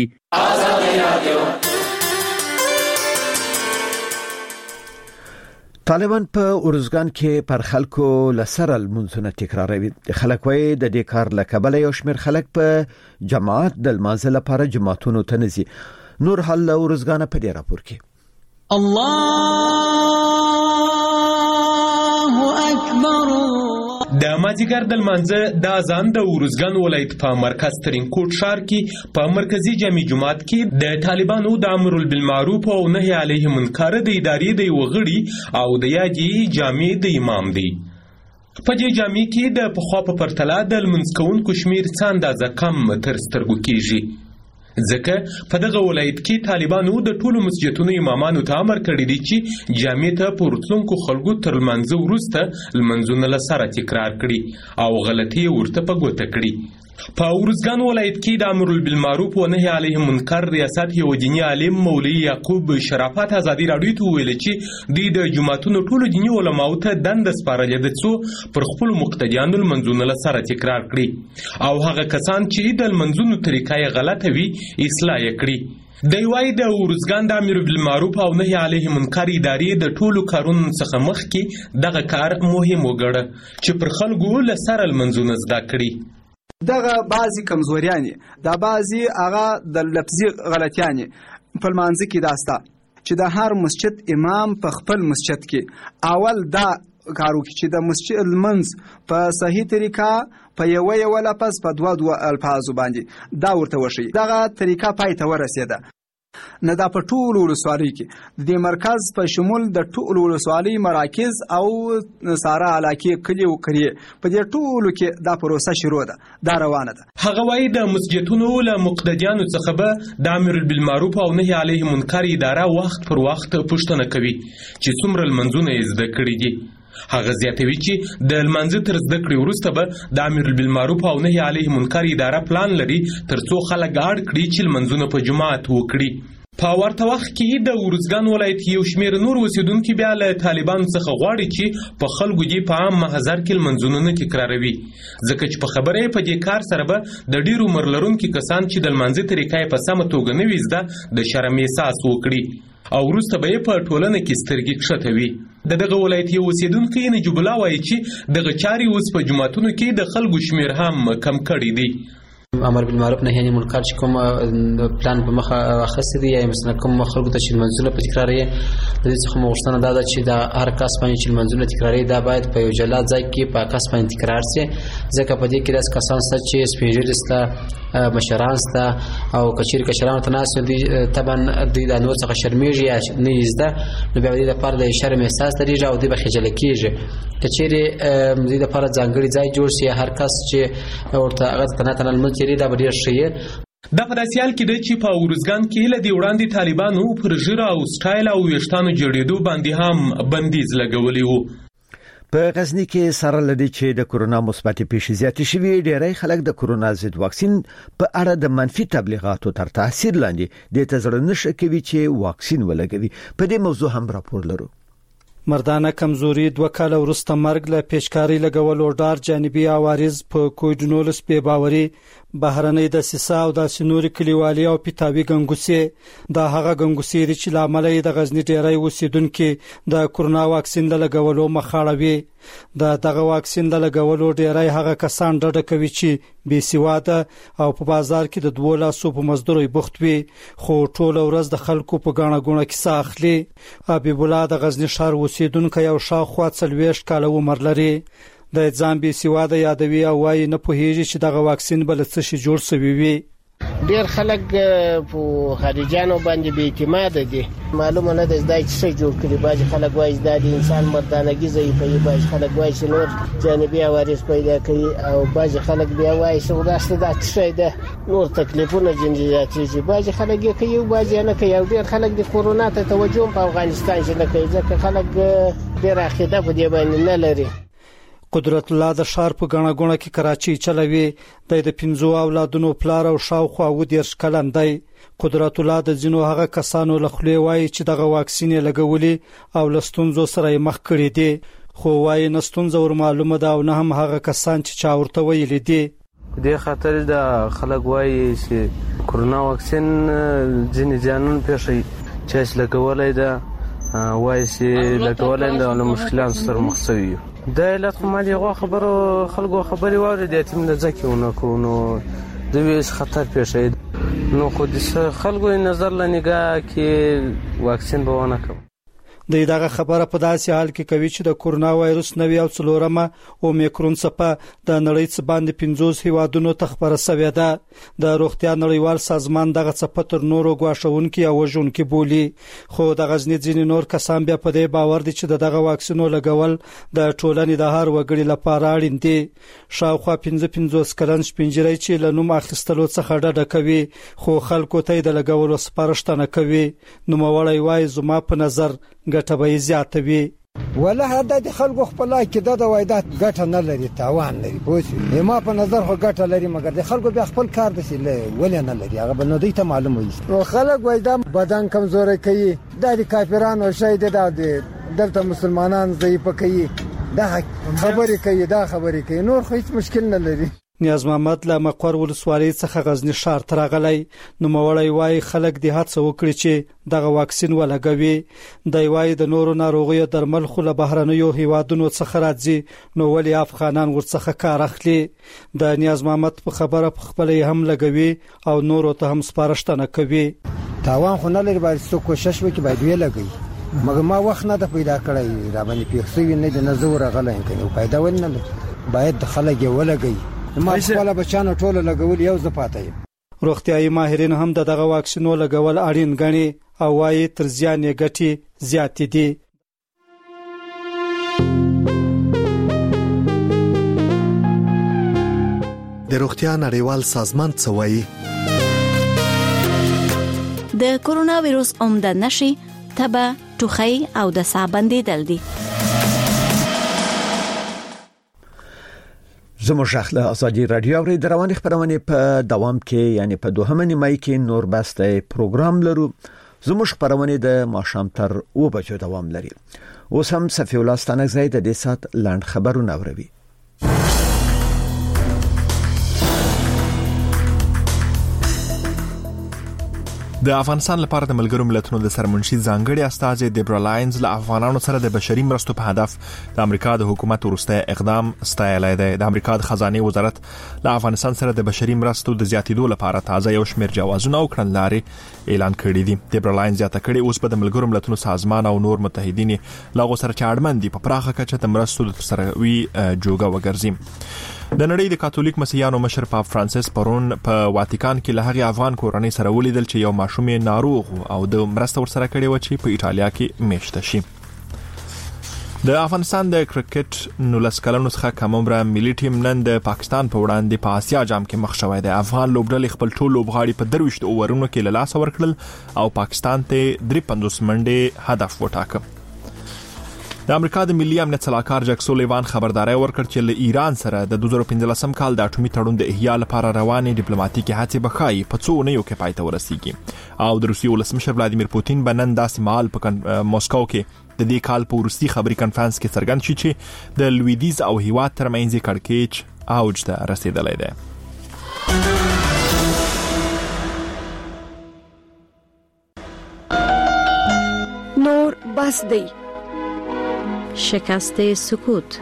طالبان په اورزګان کې پر خلکو لسره المنځونه تکراروي. خلک وایي د دې کار لکبل یو شمېر خلک په جماعت د لمانځه لپاره جماعتونو ته نزي. نور حل اورزګان په دې راپور کې الله اکبر. د مازیګر د لمانځه د اذان د اورزګان ولایت په مرکز ترینکوټ ښار کې په مرکزی جامع جومات کې د طالبانو د امر بالمعروف او نهي علیه منکر د ادارې د وغړي او د یادې جامع د امام دی. په دې جامع کې د پخوا په پرتله د لمونځ کوونکو شمیر څه اندازه کم تر سترګو کېږي، ځکه په دغه ولایت کې طالبانو د ټولو مسجدونو امامانو ته امر کړی دی چې جامع ته په ورتلونکو خلکو تر لمانځه وروسته لمونځونه له سره تکرار کړي او غلطۍ ورته په ګوته کړي. په اورزګان ولایت کې د امر بالمعروف و نهي علیه منکر ریاست یو دینی عالم مولوی یعقوب شرافت ازادي راډیو ته ویل چې دوی د جماعتونو ټولو دینی علماو ته دنده سپارلې ده څو پر خپل مقتدیانو لمونځونه له سره تکرار کړي او هغه کسان چې د لمونځونو طریقه یې غلطه وي اصلاح یې کړي. د یوای د اورزګان د امر بالمعروف او نهي علیه منکر ادارې د ټولو کارونو څخه مخکې دغه کار مهم وګڼه چې پر خلکو له سره لمونځونه زده کړي. دغه بعضی کمزوریانی دا بعضی هغه د لفظي غلطیانی په منځ کې داستا چې د هر مسجد امام په خپل مسجد کې اول دا کارو کې چې د مسجد منځ په صحیح طریقه په یو یو لفظ په دوه دوه الفاظ باندې دا ورته وشي. دغه طریقه پای ته ورسېده. نه دا په ټولو ولسوالۍ کې د مرکز په شمول د ټولو ولسوالۍ مراکز او ساره علاقې کلی او قریې په دې ټولو کې دا پروسه شروع ده، دا روانه ده. هغه وايي د مسجدونو له مقتدیانو څخه به د امر بالمعروف او نهي علیه منکر اداره وخت پر وخت پوښتنه کوي چې څومره لمنځونه یې زده کړي دي. هغه زیاتوي چې د لمانځه تر زده کړې وروسته به د امر بالمعروف او نهي علیه منکر اداره پلان لري ترڅو خلک اړ کړي چې لمانځونه په جماعت وکړي. په ورته وخت کې د ارزګان ولایت یو شمېر نور اوسېدونکي بیا له طالبانو څخه غواړي چې په خلکو دې په عام محضر کې لمانځونه نه تکراروي، ځکه چې په خبره یې په دې کار سره به د ډېرو عمر لرونکي کسان چې د لمانځه طریقه یې په سمه توګه نه وي زده د شرم احساس وکړي او وروسته به یې په ټولنه کې سترګې کښتوي. د دغه ولایت یو اوسېدونکی نجیب الله وایي چې دغه چارې اوس په جوماتونو کې د خلکو شمېر هم کم کړی دی. امر بالمعروف نهي عن المنکر چې کوم پلان په مخه اخیستی دی یا مثلا کوم خلکو ته چې لمانځونه په تکراري د دې څخه غوښتنه دا ده چې د هر کس باندې چې لمانځونه تکراري دا باید په یو جلا ځای کې په کس باندې تکرار شي، ځکه په دې کې داس کسان ست چې سپیژل است مشران است او کچیر کشران ته ناس دي طبعا د نور څخه شرمېږي یا نه یزده نو بیا د لپاره د شرم احساس لري او د بخجل کېږي. کچیر د لپاره ځانګړي ځای جوړ شي، هر کس چې ورته هغه تنه تنه دا به ډېر ښه یې. دا په داسې حال کې دی چې په ارزګان کې له دې وړاندې طالبانو پر ژیره او سټایل او ویښتانو جوړېدو باندې هم بندیز لګولی و. په غزنی کې سره لدی چې د کورونا مثبت پیښې زیاتې شوې، ډېری خلک د کورونا ضد واکسین په اړه د منفي تبلیغاتو تر تاثیر لاندې د تزړه نشه کوي چې واکسین ولګوي. په دې موضوع هم راپور لرو. مردانه کمزوري دوه کاله وروسته مرګ له پیشکاری لګولو ډار جانبي عوارض په کووډ نولس بې باوري بهرنۍ دسیسه او د سنوري کلیوالي او پیتاوي ګنګوسي دا هغه ګنګوسي دي چې لامل یې د غزنی ډیری اوسیدونکو د کورونا واکسین لګولو مخاړوي. د دغه واکسین لګولو ډیری هغه کسان ډډه کوي چې بې سواده او په بازار کې د دوه لاسو په مزدوري بوخت وي، خو ټول ورځ د خلکو په غاڼه غونه کې ساخلي. حبیب الله د غزنی ښار اوسیدونکو یو شاوخوا څلوېښت کاله عمر لري. د ځان بې سواده یادوي او وايي نه پوهیږي چې دغه واکسین بل څه شي جوړ شوی وي. ډیر خلک په خارجانو باندې بې اعتماد دي، معلومه نه ده دا څه جوړ کړي. باج خلک وایي دا د انسان مردانګي ضعیفوي، باج خلک وایي چې نور جانبي عوارض پیدا کوي او باج خلک بیا وایي چې وراسته دا څه ده نور تکلیفونه جنجالاتي. باج خلک یې کوي او باج نه کوي او ډیر خلک د کورونا ته توجه په افغانستان کې نه کوي ځکه خلک ډیر عقیده په دې باندې نه لري. قدرت الله د ښار په غاڼه غونه کې کراچي چلوي. د پنځو اولادونو پلار او شاوخوا و دېرش کلن دی. قدرت الله د ځینو هغه کسانو له خولې وایي چې دغه واکسین یې لګولي او له ستونزو سره یې مخ کړي دي، خو وایي نه ستونزه ور معلومه ده او نه هم هغه کسان چې چا ورته ویلي دي. دې خاطر د خلک وایي چې کورونا واکسین ځینې ځانون پېښي چې لګولای ده وایي چې لګولای ده او مشکلات سره مخ شوي. د علت خو مالي غو خبرو خلکو خبري واره د یتیم د ځکهونه کو نو د ویس خطر پیښې نو خو د خلکو نظر لنګه کې واکسین به ونه کوي. د دغه خبره په داسې حال کې کوي چې د کورونا وایروس نوې او څلورمه اومیکرون څپه د نړۍ څخه باندې پنځوس هیوادونو ته خبره شوې ده. د روغتیا نړیوال سازمان دغه څپه تر نورو غواښونکو او وژونکو بولی، خو د غزنی ځینې نور کسان بیا په دې باور دي چې دغه واکسینو لګول د ټولنې د هر وګړي لپاره اړین دي. شاوخوا پنځه پنځوس کلن شپنجری چې له نوم اخیستلو څخه ډډه کوي خو خلکو ته د لګولو سپارښتنه کوي. نو مولای وای زما په نظر ګټه به زیاته وي. والله د خلکو خپل کې د وایدات ګټه نه لري، تاوان لري. پوه ما په نظر خو ګټه لري مګر د خلکو بیا خپل کار دسي ولې نه لري، هغه بل نو دوی ته معلومه وي. نو خلک وایدا بدن کمزوري کوي، د کافرانو شاید د دلته مسلمانان ضعیف کوي، دا خبرې کوي دا خبرې کوي، نور خو هیڅ مشکل نه لري. نیاز محمد له مقر ولسوالۍ څخه غزنی ښار ته راغلی. نو موړی وای خلک د هڅه وکړي چې دغه واکسین ولګوي. د وای د نورو ناروغیو درمل خو له بهرنیو هیوادونو څخه راځي نو ولې افغانان ورڅخه کار اخلي. د نیاز محمد په خبره په خپل هم لګوي او نورو ته هم سپارښتنه کوي. تاوان خو نه لري باید څو کوشش وکړي باید وی لګي مګر ما وخت نه د پیدا کړی را باندې پیښوي نه د نزور غلای کوي پیدا ونه باید د خلک ولګي. ما خپل بچانو ټول لګول یو زپاتای. روغتيایي ماهرین هم دغه واکسین لګول اړین غني او وايي تر زیان یې ګټي زیات دي. د روغتیا نړیوال سازمان څه وایي؟ د کورونا وایروس عمده نشي تبه ټوخی او د ساه بندیدل دي. زموږ شخله ازادي رادیو او د رواني خبرونه په دوام کې یعنی په دوهمه نیمه کې نور بسته پروګرام لرو. زموږ خبرونه د ماشام تر او بجو دوام لري. اوس هم صفی الله ستانک زید د سات لاند خبرونه اوروي. د افغانستان لپاره د ملګرو ملتونو د سرمنشي ځانګړي استاذ دیبرا لاینز له افغانانو سره د بشري مرستو په هدف د امریکا د حکومت ورسته اقدام ستایلی دی. د امریکا د خزانه وزارت له افغانستان سره د بشري مرستو د زیاتیدو لپاره تازه یو شمېر جوازونه او کړنلارې اعلان کړي دي. دیبرا لاینز زیاته کړي اوس په د ملګرو ملتونو سازمان او نور متحدین له غو سره چاړمن دي په پراخه کچه د مرستو د تسروي جوګه وګرځي. د نړۍ د کاتولیک مسیحیانو مشر پاپ فرانسیس پرون په واتیکان کې له هغه افغان کورنۍ سره ولیدل چې یو ماشوم ناروغ او د مرسته ورسره کړي و چې په ایټالیا کې میشته شي. د افغانستان د کرکټ نولس کلنو څخه کم عمره ملي ټیم نن د پاکستان په وړاندې په آسیا جام کې مخ شوی دی. افغان لوبډلې خپل ټول لوبغاړي په درويشت اوورونو کې له لاس ورکړل او پاکستان ته درې پنځوس منډې هدف وټاکه. د امریکا د ملي امنیت صلاحکار جک سولیوان خبرداري ورکړ چې له ایران سره د دوه زره پنځلسم کال د اټومي تړون د احیا لپاره روانې ډیپلوماټیکي هڅې بخای په څو نه یو کې پای ته ورسیږي. او د روسیې ولسمشر ولادیمیر پوتین بنن داسې مال په موسکو کې د دې کال په روسي خبري کانفرنس کې څرګند شي چې د لویدیز او هیواد ترمنځ کړکېچ اوج ته رسیدلی دی. نور بس دی شکست سکوت.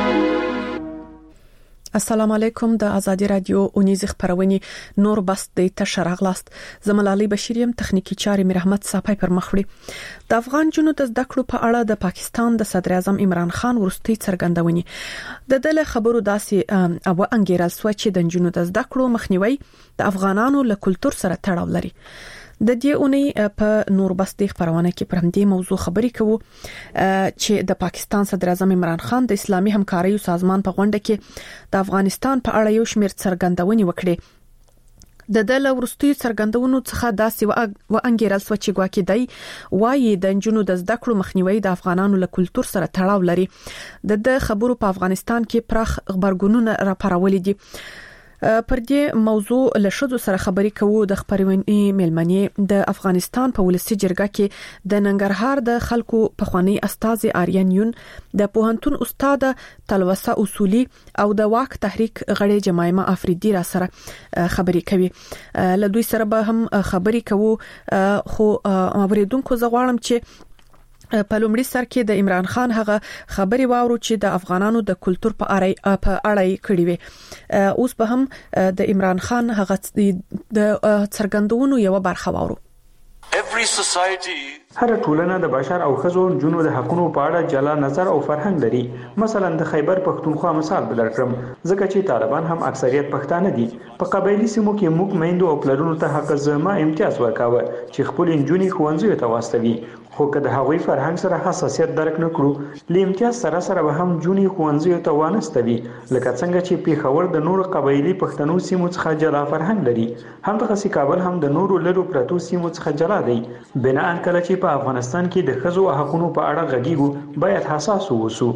السلام علیکم. د ازادي رادیو اونیز خبرونه نور بس د تشرغلاست زملالي بشریم تخنیکی چاري میر احمد صاحب پر مخوړي. د افغان جنو د زده کړو په اړه د پاکستان د صدر اعظم عمران خان ورستي څرګندونې د دله خبرو داسې او انګیرل سو چې د جنو د زده کړو مخنیوي د افغانانو له کلچر سره تړاو لري. د دې اونۍ په نور بستی خبرونه کې پر همدې موضوع خبرې کوو چې د پاکستان صدر اعظم عمران خان د اسلامي همکارۍ سازمان په غونډه کې د افغانستان په اړه یو شمېر څرګندونې وکړې. د دله ورستي څرګندونو څخه داسې و انګیرل سو چې ګواکې دی وايي د جنونو د زده کړو مخنیوي د افغانانو له کلچر سره تړاو لري. د د خبرو په افغانستان کې پراخ خبرګونونه راپارولې دي. پر دې موضوع له شذو سره خبرې کوو. د خبرونې ملمنې د افغانستان په ولسی جرګه کې د ننګرهار د خلکو په خواني استاذ آریان یون د پوهنتون استاد تلوسه اصولي او د واک تحریک غړي جمایمه افریدي را سره خبرې کوي. له دوی سره به هم خبرې کوو خو اوریدونکو زغواړم چې په لومړي سر کې د عمران خان هغه خبري واورو چې د افغانانو د کلچر په اړه په اړه کړي وي. اوس به هم د عمران خان هغه د څرګندونو یو برخه واورو. هر ټولنه د بشر او ښځو جنو د حقونو په اړه جلا نظر او فرهنګ لري. مثلا د خیبر پښتونخوا مثال بلر کړم ځکه چې طالبان هم اکثریت پښتانه دي. په قبایلی سیمو کې موږ میندو او پلرونو ته حق زما امتیاز ورکاوه چې خپل انجونی خوندزیو ته واستوي. خو که د هغوی فرهنګ سره حساسیت درک نکړو ل امتیاز سره سره به هم جونی خوندزیو ته وانستوي. لکه څنګه چې پیښور د نور قبایلی پښتنو سیمو څخه جلا فرهنګ لري هم دغه کابل هم د نورو لرو پرتو سیمو څخه جلا دی. بنا ان کله چې په افغانستان کې د ښځو حقوقو په اړه غږیږو باید حساس اوسو.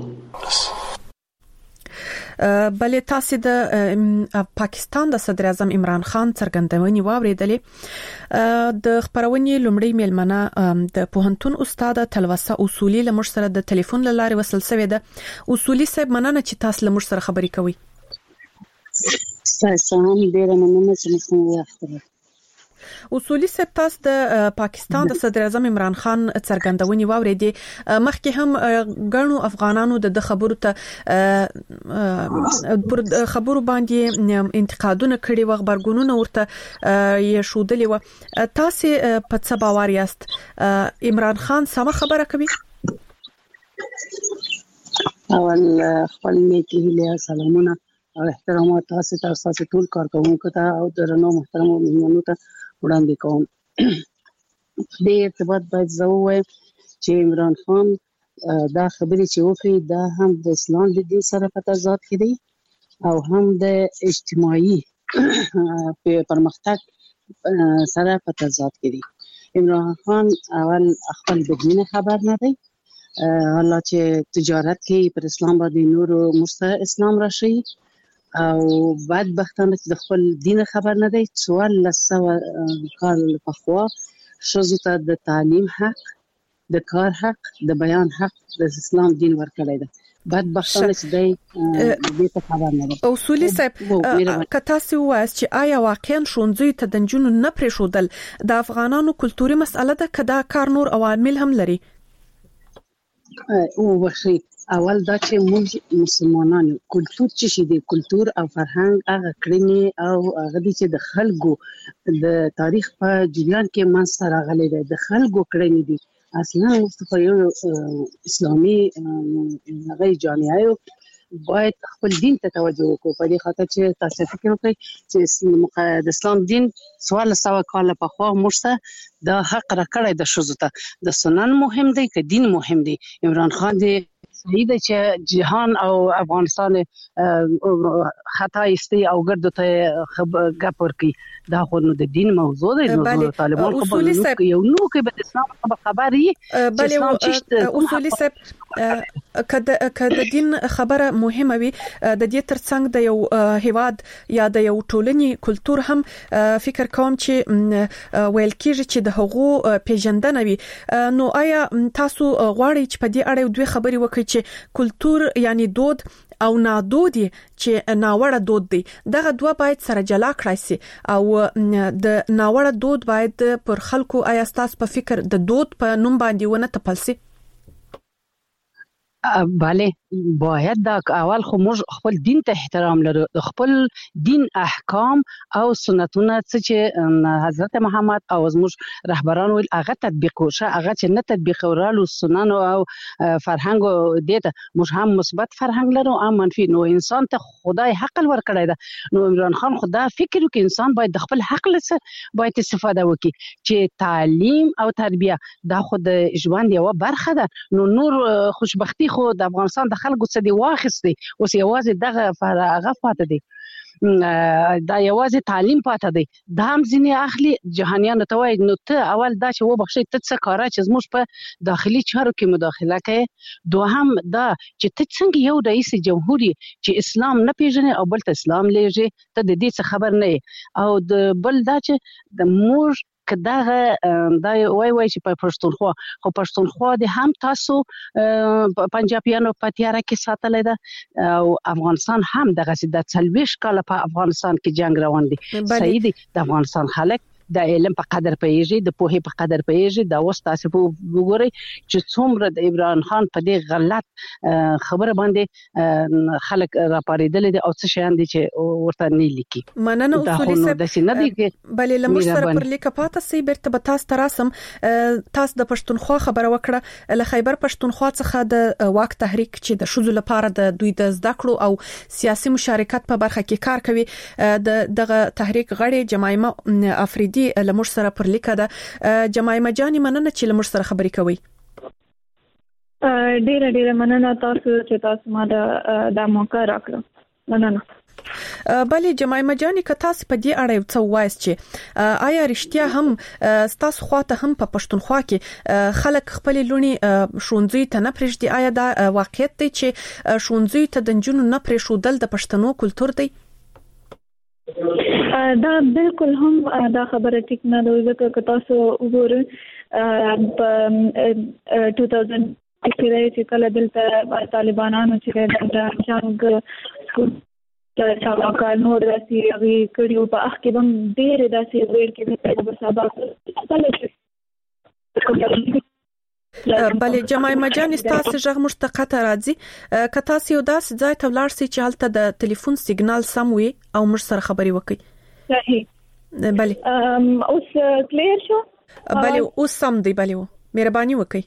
بلې تاسو د پاکستان د صدر اعظم عمران خان څرګندونې واوریدلې. د خبرونې لومړی میلمنه د پوهنتون استاد تلوسه اصولي لمر سره د ټلیفون لارې وصل شوې ده. اصولي صاحب مننه چې تاسو لمر سره خبرې کوي. سلام ډیره مننه چې موږ واخلو. اصولي سپتاس د پاکستان د صدر اعظم عمران خان څرګندونې واوریدي. مخکې هم غنو افغانانو د خبرو ته پر خبرو باندې انتقادونه کړي و، خبرګونونه ورته یې شودلې و. تاسو په څه باور یاست عمران خان سم خبره کوي؟ اول خپل نیکی له سلامونه او احترامات تاسو ته تاسو ټول کارکونکو ته او درنو محترمو مهمانو ته وړاندې کوم. د ارتباط باید زه ووایم چې عمران خان دا خبرې چې وکړي دا هم د اسلام د دین سره په تضاد کې دی او هم د اجتماعي پرمختګ سره په تضاد کې دی. عمران خان اول خپل د دین خبر نه دی، الله چې تجارت کې پر اسلام باندې نور مست اسلام راشي او بدبختانه چې د خپل دین خبر نه دی. سوال لسه کال په خوا شزو ته د تعلیم حق، د کار حق، د بیان حق د اسلام دین ورکړی دی. بدبختانه چې دی دې ته خبر نه دی. اصولي صاحب کته سی واس چې آیا واقعا شونځي ته د جنونو نه پرېښودل د افغانانو کلتوري مسأله ده کدا کار نور عوامل هم لري؟ او وشي اول دا چې موږ مسلمانانو کلتور چې شي دی کلتور او فرهنګ هغه کړنی او هغه چې د خلکو د تاریخ په جریان کې من سره غلي دی د خلکو کړنی دي. اصلا مصطفی یو اسلامي هغه جامعه باید خپل دین ته توجه وکړو په دې خاطر چې تاسو فکر وکړئ چې د اسلام دین سوال سوا کال په خوا مرسته د حق راکړی د شذ ته د سنن مهم دی که دین مهم دی. عمران خان دی صحیح دی چې جهان او افغانستان خطا ایستي او ګرد ته غپ ورکي دا خو نو د دین موضوع دی. نو طالبان خو یو نو کې به اسلام خبري بل اصولي صاحب کله کله دین خبره مهمه وي د دې ترڅنګ د یو هیواد یا د یو ټولنې کلتور هم فکر کوم چې ویل کېږي چې د هغو پیژندنه وي. نو آیا تاسو غواړئ چې په دې اړه دوه خبرې وکړئ چې کلتور یعنی دود او نادود چې ناوړه دود دی دغه دوه باید سره جلا کړای شي او د ناوړه دود باید پر خلکو آیا تاسو په فکر د دود په نوم باندې ونه تپل شي؟ بله باید دا اول خو موږ خپل دین ته احترام لرو، خپل دین احکام او سنتونه چې حضرت محمد او زموږ رهبران ویل هغه تطبیق وشه، هغه چې نه تطبیق ورالو سنن او فرهنګ دته موږ هم مثبت فرهنګ لرو هم منفي. نو انسان ته خدای حق ورکړی دا. نو عمران خان خدا فکر وکړي انسان باید د خپل حق لسه باید استفاده وکړي چې تعلیم او تربیه دا خو د ژوند یو برخه ده. نو نور خوشبختی خو د افغانستان د خلکو څخه دی واخستي اوس یوازې دغه هغه پاتې دی دا یوازې تعلیم پاتې دی دا هم ځینې اخلي جهانیان ته وایي نو ته اول دا چې وبخښي ته څه کاره چې زموږ په داخلي چارو کې مداخله کوي. دوهم دا چې ته څنګه یو رئیس جمهوریت چې اسلام نه پیژني او بل ته اسلام لېږي ته د دې څه خبر نه او د بل دا چې د مور کداغه دا وای وای چې په پښتونخوا خو پښتونخوا د هم تاسو پنجابیانو په تیاره کې ساتلې ده او افغانستان هم دغه د څلويش کال په افغانستان کې جنگ روان دي. صحیح دي د افغانستان خلک د علم په قدر پیږي د پوهې په قدر پیږي دا اوس تاسو وګورئ چې څومره د عمران خان په دې غلط خبره باندې خلک راپاریدل دي او څه شان دي چې ورته نه لیکي. مننه اصولي صاحب بلې لمر سره پر لیکه پاته سي برته به تاسو تراسم تاسو د پښتونخوا خبره وکړه له خیبر پښتونخوا څخه د واک تحریک چې د شذو لپاره د دوی د زده کړو او سیاسي مشارکت په برخه کې کار کوي د دغه تحریک غړي جمایمه افریدي لمر سره پر لیکه ده. جمایمه جاني مننه چې لمر سره خبرې کوي. ډیره ډیره مننه تاسو چې تاسو ما د موقع راکړه. مننه. بلې جمایمه جاني که تاسو په دې اړه څه وایي چې آیا رښتیا هم تاسو خواته هم په پښتونخوا کې خلک خپل لونی شونځي ته نه پرېږدي؟ آیا دا واقعیت دی چې شونځي ته د جنونو نه پرېښودل د پښتنو کلتور دی؟ دا بالکل هم دا خبره ټیک نه ده ځکه که تاسو وګورئ په دوه هزار کې چې کله دلته طالبانانو چې د جنگ سکول چې کار نور راسي هغه کړیو په اخ کې هم ډېر داسې ویل کې په سبا بله جمعي مجان استاسو ژغ مشتقته راځي که تاسو یو داس ځای ته ولاړ سي چې هلته د ټلیفون سیګنال سم وي او موږ سره خبري وکړي صحیح بله اوس کلیر شو بله اوس سم دی بله مهرباني وکړئ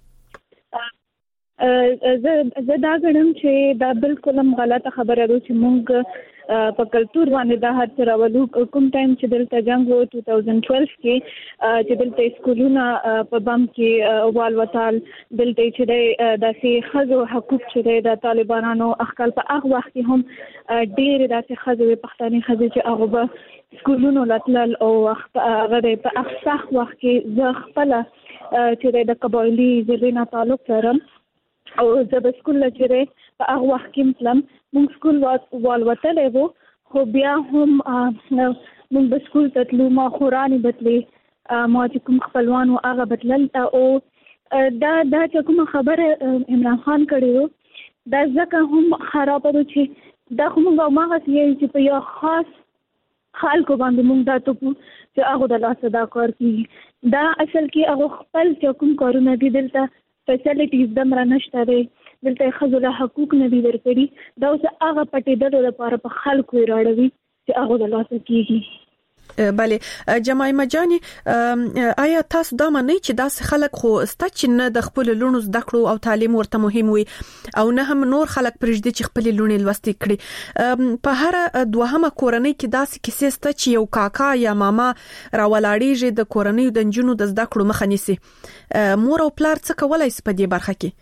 زه زه دا غواړم چې دا بالکل هم غلطه خبره ده چې موږ په کلچر باندې دا هر څه راولو کوم ټایم چې دلته جنگ وو دوه هزار دولس کې چې دلته سکولونه په بم کې وال وتال دلته چې داسې خزو حقوق چې د طالبانانو اخکل په هغه وخت کې هم ډېر داسې خزو پښتني خزو چې هغه به سکولونو لاتل او هغه په اخصاخ وخت کې زه خپل چې د قبایلی زرینه تعلق لرم او زه به سکول لچره په هغه وخت کې مثلا موږ سکول وال وتلې وو خو بیا هم موږ به سکول ته تلو ما خوراني بتلې ما چې کوم خپلوان او هغه بتلل او دا دا چې کوم خبره عمران خان کړی وو دا ځکه هم خراب و چې دا هم ما غوښتل چې په یو خاص خلکو باندې موږ دا ته چې هغه د لاس صدا کار کوي دا اصل کې هغه خپل چې کوم کارونه دي دلته فیسیلیټیز دمر نشته دی دلته خزله حقوق نه دي ورکړي دا اوس هغه پټې د لپاره په خلکو راړوي چې هغه د لاس کېږي بله جمعي مجاني آیا تاسو دا معنی چې داس خلک خو ست چې نه د خپل لونو زده کړو او تعلیم ورته مهم وي او نه هم نور خلک پرېږدي چې خپل لونې لوستي کړي په هر دوهمه کورنۍ کې داس کیسې ست چې یو کاکا یا ماما راولاړيږي د کورنۍ د جنونو د زده کړو مخه نیسي مور او پلار څه کولای سي په دې برخه کې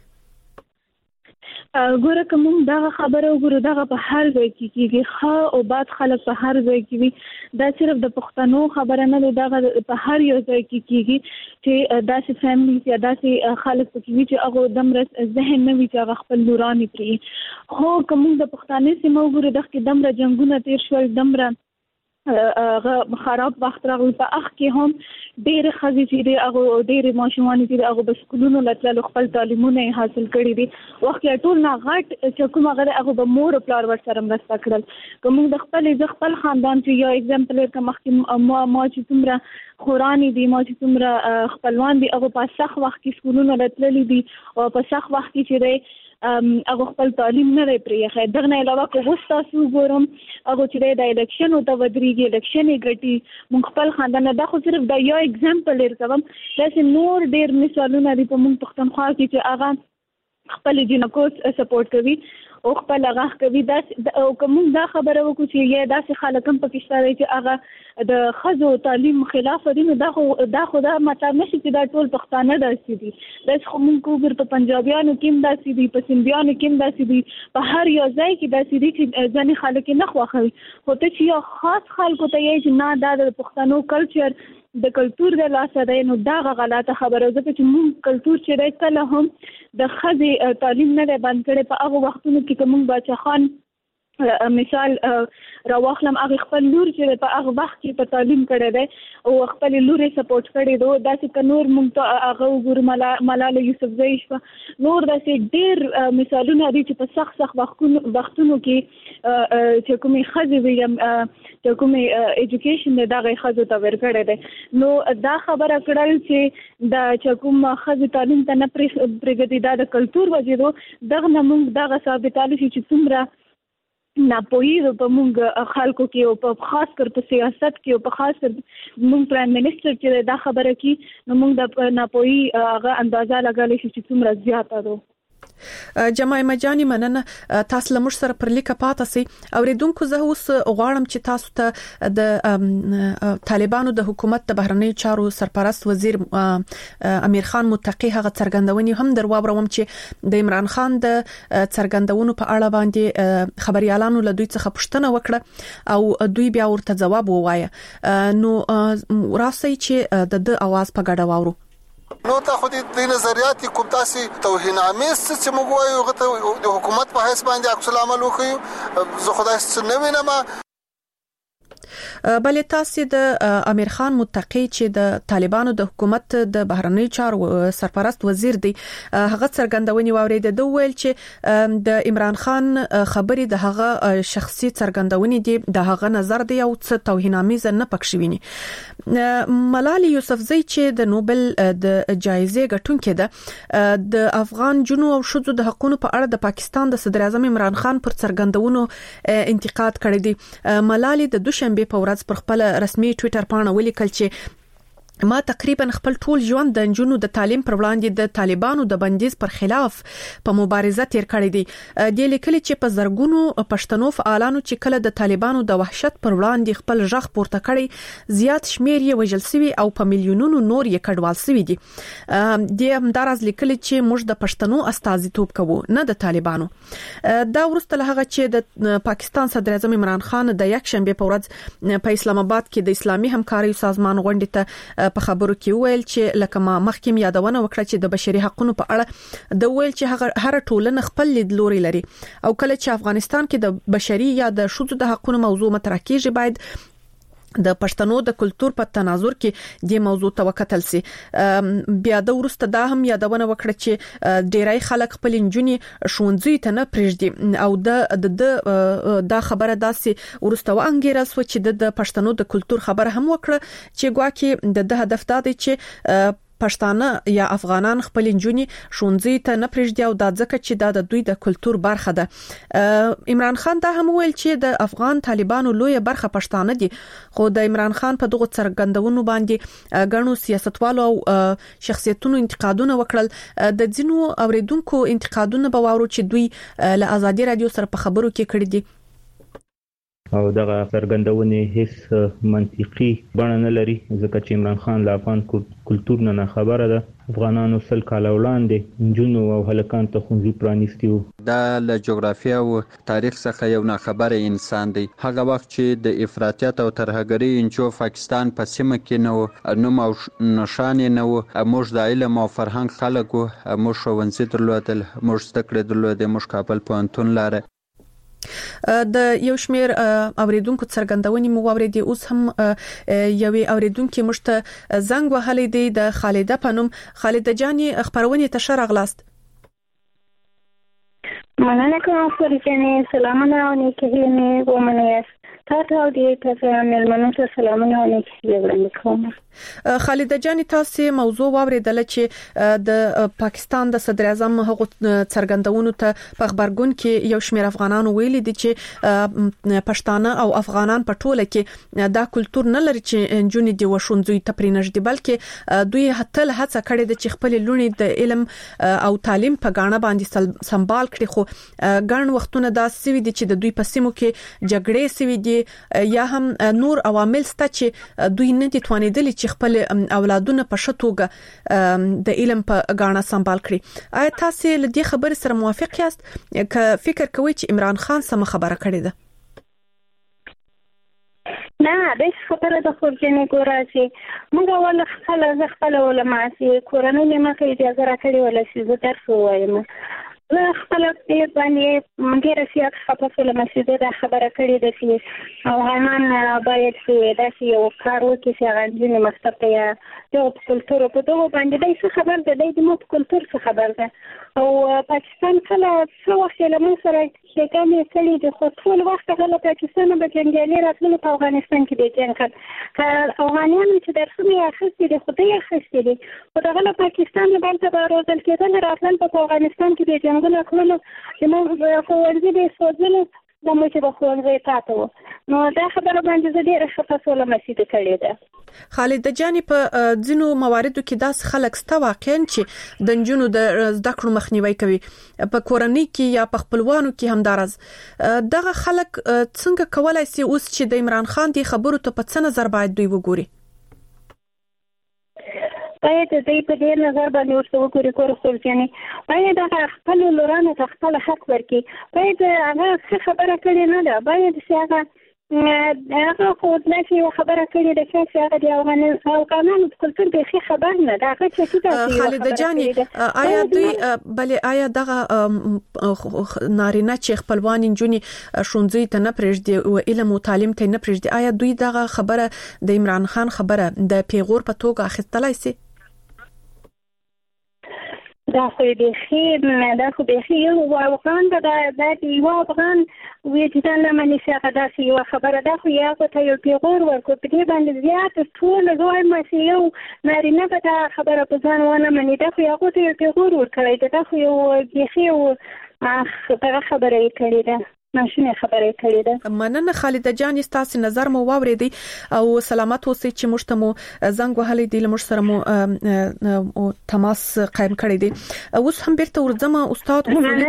ګوره کوم دا خبره وګوره دا په هر ځای کې کېږي ښه او بد خلک په هر ځای کې وي دا صرف د پښتنو خبره نه ده دا په هر یو ځای کې کېږي چې داسې فیملی یا داسې خلک پکې وي چې هغه دمره ذهن نه وي چې هغه خپل لورانې پرې خو کوم د پښتنې سیمه وګوره دغه دمره جنگونه تیر شول دمره هغه خراب وخت راغلی په اخ کې هم ډېر خزي چې دی هغه ډېر ماشومان چې هغه په سکولونو لټل خپل تعلیمونه حاصل کړي دي وخت ټول نه غټ چې کوم هغه هغه به مور او پلار ورسره مرسته کړل کوم د خپل ځ خپل خاندان چې یو اگزامپل ورکه مخکې ما ما چې څومره خوراني دي ما چې څومره خپلوان دي هغه په سخت وخت کې سکولونو لټل دي او په سخت وخت کې چې دی هغه خپل تعلیم نه لري پرې دغه نه علاوه کوم تاسو ګورم هغه چې د الیکشن او د ودرېږي الیکشن یې ګټي مونږ خپل خاندان دا خو صرف د یو اگزامپل ورکوم چې نور ډېر مثالونه دي په مونږ پښتونخوا کې چې هغه خپل جنکو سپورټ کوي او خپل هغه کوي دا او کوم دا خبره وکړو چې یا داسې خلک هم پکې شته چې هغه د خزو تعلیم خلاف دي نو دا خو دا خو دا مطلب نشي چې دا ټول پښتانه داسې دي دا خو موږ کوبر په پنجابیانو کې هم داسې دي په سندیانو کې هم داسې دي په هر یو ځای کې داسې دي چې ځنې خلک نه خوښوي خو ته چې یو خاص خلکو ته یې چې نه دا د پښتنو کلچر د کلچر د لاسه دی نو دا غلطه خبره ده چې موږ کلچر چې دی کله هم د خزي تعلیم نه بند کړي په هغه وختونو کې کوم بچا خان مثال راوخلم هغه خپل لور چې په هغه وخت کې په تعلیم کړي دی او خپل لور سپورټ کړي دوه داسې کنور موږ ته هغه وګورو ملاله یوسفزۍ شو نور داسې ډېر مثالونه دي چې په سخت سخت وختونو وختونو کې چې کومې خزي ویم چې کومې اډوکیشن دغه خزو ته ورکړي دی نو دا خبره کړل چې دا چې کوم خزي تعلیم ته نه پرېږدي دا د کلچر وجې دغه موږ دغه ثابتاله چې څومره ناپوهي په موږ خلکو کې او په خاص کر په سیاست کې او په خاص کر موږ پرایم منسٹر چې دا خبره کوي نو موږ د ناپوهي هغه اندازه لګولای شو چې څومره زیاته ده جمعي مجاني مننه تاسو لمر سره پر لیکه پاتې سي اوریدونکو زه اوس غواړم چې تاسو ته د طالبانو د حکومت د بهرنی چارو سرپرست وزیر امیر خان متقی هغه څرګندونې هم درواوروم چې د عمران خان د څرګندونو په اړه باندې خبريالانو له دوی څخه پوښتنه وکړه او دوی بیا ورته جواب ووایه نو راسي چې د اواز په ګډه واورو نو ته خو دې نظریات کوم تاسو توهین امیز چې موږ وایو غته د حکومت په حساب باندې عکس العمل وکړو زه خدای څخه نه وینم بلې تاسو د امیر خان متقی چې د طالبانو د حکومت د بهرنی چارو سرپرست وزیر دی هغه څرګندونې واورید د ویل چې د عمران خان خبرې د هغه شخصي څرګندونې دي د هغه نظر دی او څه توهینامیز نه پکښ ویني ملالي یوسفزۍ چې د نوبل د جایزې ګټونکې ده د افغان جنو او شذو د حقوقو په اړه د پاکستان د صدر اعظم عمران خان پر څرګندونو انتقاد کړی دی ملالي د دوشنبه په ورځ پر خپل رسمي ټوئیټر باندې ولیکل چې ما تقریبا خپل ټول ژوند د جنونو د تعلیم پر وړاندې د طالبانو د بندیز پر خلاف په مبارزه تیر کړی دی د لیکلي چې په زرګونو پښتنو فعالانو چې کله د طالبانو د وحشت پر وړاندې خپل ژغ پورته کړی زیات شمیر یې وژل شوی او په میلیونونو نور یې کډوال شوی دي د همدارز لیکلي چې موږ د پښتنو استازیتوب کوو نه د طالبانو دا ورسته هغه چې د پاکستان صدر اعظم عمران خان د یک شنبه په ورځ په اسلام آباد کې د اسلامي همکاري سازمان غونډې ته په خبرو کې ویل چې لکه ما مخکې یادونه وکړه چې د بشري حقوقو په اړه د ویل چې هر ټولنه خپل لیدلوري لري او کله چې افغانستان کې د بشري یا د شذو د حقوقو موضوع مطرح کیږي باید د پښتنو د کلچر په تناظر کې د موضوع توکتل سي بیا د ورسته دا هم یادونه وکړه چې ډیری خلک خپل انجونی شونځي ته نه پرېږدي او د د دا خبره داسې ورسته وانګیرل سو چې د پښتنو د کلچر خبره هم وکړه چې ګواکې د هدف دا دی چې پښتانه یا افغانان خپل انجونی شونځي ته نه پرېږدي او دا ځکه چې دا د دوی د کلچر برخه ده عمران خان دا هم ویل چې د افغان طالبانو لوی برخه پښتانه دي خو د عمران خان په دغه څرګندونو باندې غنو سیاستوالو او شخصیتونو انتقادونه وکړل د ځینو اوریدونکو انتقادونه به واورو چې دوی له ازادي رادیو سره په خبرو کې کړی دي او دغه څرګندونې هیڅ منطقي بڼه نه لري ځکه چې عمران خان له افغان کلچر نه خبره ده افغانانو سل کال وړاندې جنو او هلکان ته خونځي پرانیستي وو دا له جغرافیه او تاریخ څخه یو ناخبره انسان دی هغه وخت چې د افراطیت او ترهګرۍ انجو پاکستان په سیمه کې نو نوم او نشان نه وو موږ د علم او فرهنګ خلک وو موږ ښوونځي درلودل موږ زده کړې درلودې موږ کابل پوهنتون لاره د یو شمیر اوریدونکو څرګندونې مو اوریدي اوس هم یوې اوریدونکو مشته زنګ وهلې دی د خالده پنوم خالده جاني خبرونه ته شرغلاست مننه کوم فرجانې سلامونه او نیکه هیلې ومنه تاسو دې تاسو مېلمنو ته سلامونه او نیکه هیلې وړاندې کوم خالده جاني تاسو موضوع واوریدل چې د پاکستان د صدر اعظم هغه څرګندونو ته په خبرګون کې یو شمېر افغانانو ویلي دي چې پښتانه او افغانان په ټوله کې دا کلچر نه لري چې جونې دی وشونځي ته پرینږدي بلکې دوی هتل هڅه کړې ده چې خپل لونی د علم او تعلیم په غاڼه باندې سمبال کړي خو ګڼ وختونه دا سوي دي چې د دوی په سیمو کې جګړې سوي دي یا هم نور عوامل ست چې دوی نه دي توانیدلي چې خپل اولادونه په شتوګه د علم په غاڼه سمبال کړي آیا تاسو له دې خبرې سره موافق یاست ک فکر کوئ چې عمران خان سم خبره کړې ده نه د خبره د خورجنې ګوراسي موږ ول خپل خپل علماء سي کورنۍ ما کې اجازه راکړي ولا چې زه درس وایم زه خپل دې باندې مګر سیاق خپل له مسجد د خبره کړې ده چې افغانان باید چې داسې یو کار وکړي چې هغه ځینې مکتب ته یا یو کلچر په دغه باندې د خبر ده د مو کلچر څه خبر ده او پاکستان کله څو وخت له موږ سره ښېګڼې کړي دي خو ټول وخت هغه پاکستان به جنګیالي راتلل په افغانستان کې د جنګ کړ افغانان چې درسونه یې اخیستي دي خو دوی اخیستي دي خو دغه له پاکستان نه بل ته به روزل کېدل راتلل په افغانستان کې د جنګ نه کولو چې موږ ښوونځي به سوځلو د موږ به ښوونځي پاتې وو نو دا خبره باندې زه ډېره ښه فیصله مسیده کړې ده خالده جاني په ځینو مواردو کې داس خلک ستا واقعا چې د نجونو د زده کړو مخنیوي کوي په کورنۍ کې یا په خپلوانو کې هم دارز دغه خلک څنګه کولای شي اوس چې د عمران خان دی خبرو ته په څه نظر باید دوی وګوري باید دې په دې نظر باندې ورته وګوري کور خپلځنی باید هغه خپل لورانو ته خپل حق ورکړي باید هغه څه خبره کړي نه ده باید چې هغه هغه خو داسې یو خبره کړې ده چې هغه د افغانانو په کلتور کې خبر نه ده. هغه چې څه خالده جاني آیا دوی بلې آیا دغه نارینه چې خپلوان نجونی شونځي ته نه پرېږدي او علم او تعلیم ته نه پرېږدي، آیا دوی دغه خبره د عمران خان خبره د پیغور په توګه اخیستلای شي؟ دا خو دې خیر نه، دا خو دې خیر او افغان دا د یو افغان وجدان نه مني چې هغه داسې یو خبره ده، خو یا ته یو پیغور ورکو په دې باندې زیات ټول دوی مې یو نارینه به دا خبره په ځان ونه مني، دا خو یو ته یو پیغور ورکړی دا خو یو بيخي او هغه خبره یې کړې ده، ماشینه خبره کړې ده. مننه خالده جان، تاسو نظر مو واوریدي او سلامت اوسئ چې موږ ته مو زنګ وهلې دی، موږ سره مو تماس قائم کړی دی. اوس هم بیرته ورځم استاد اصولي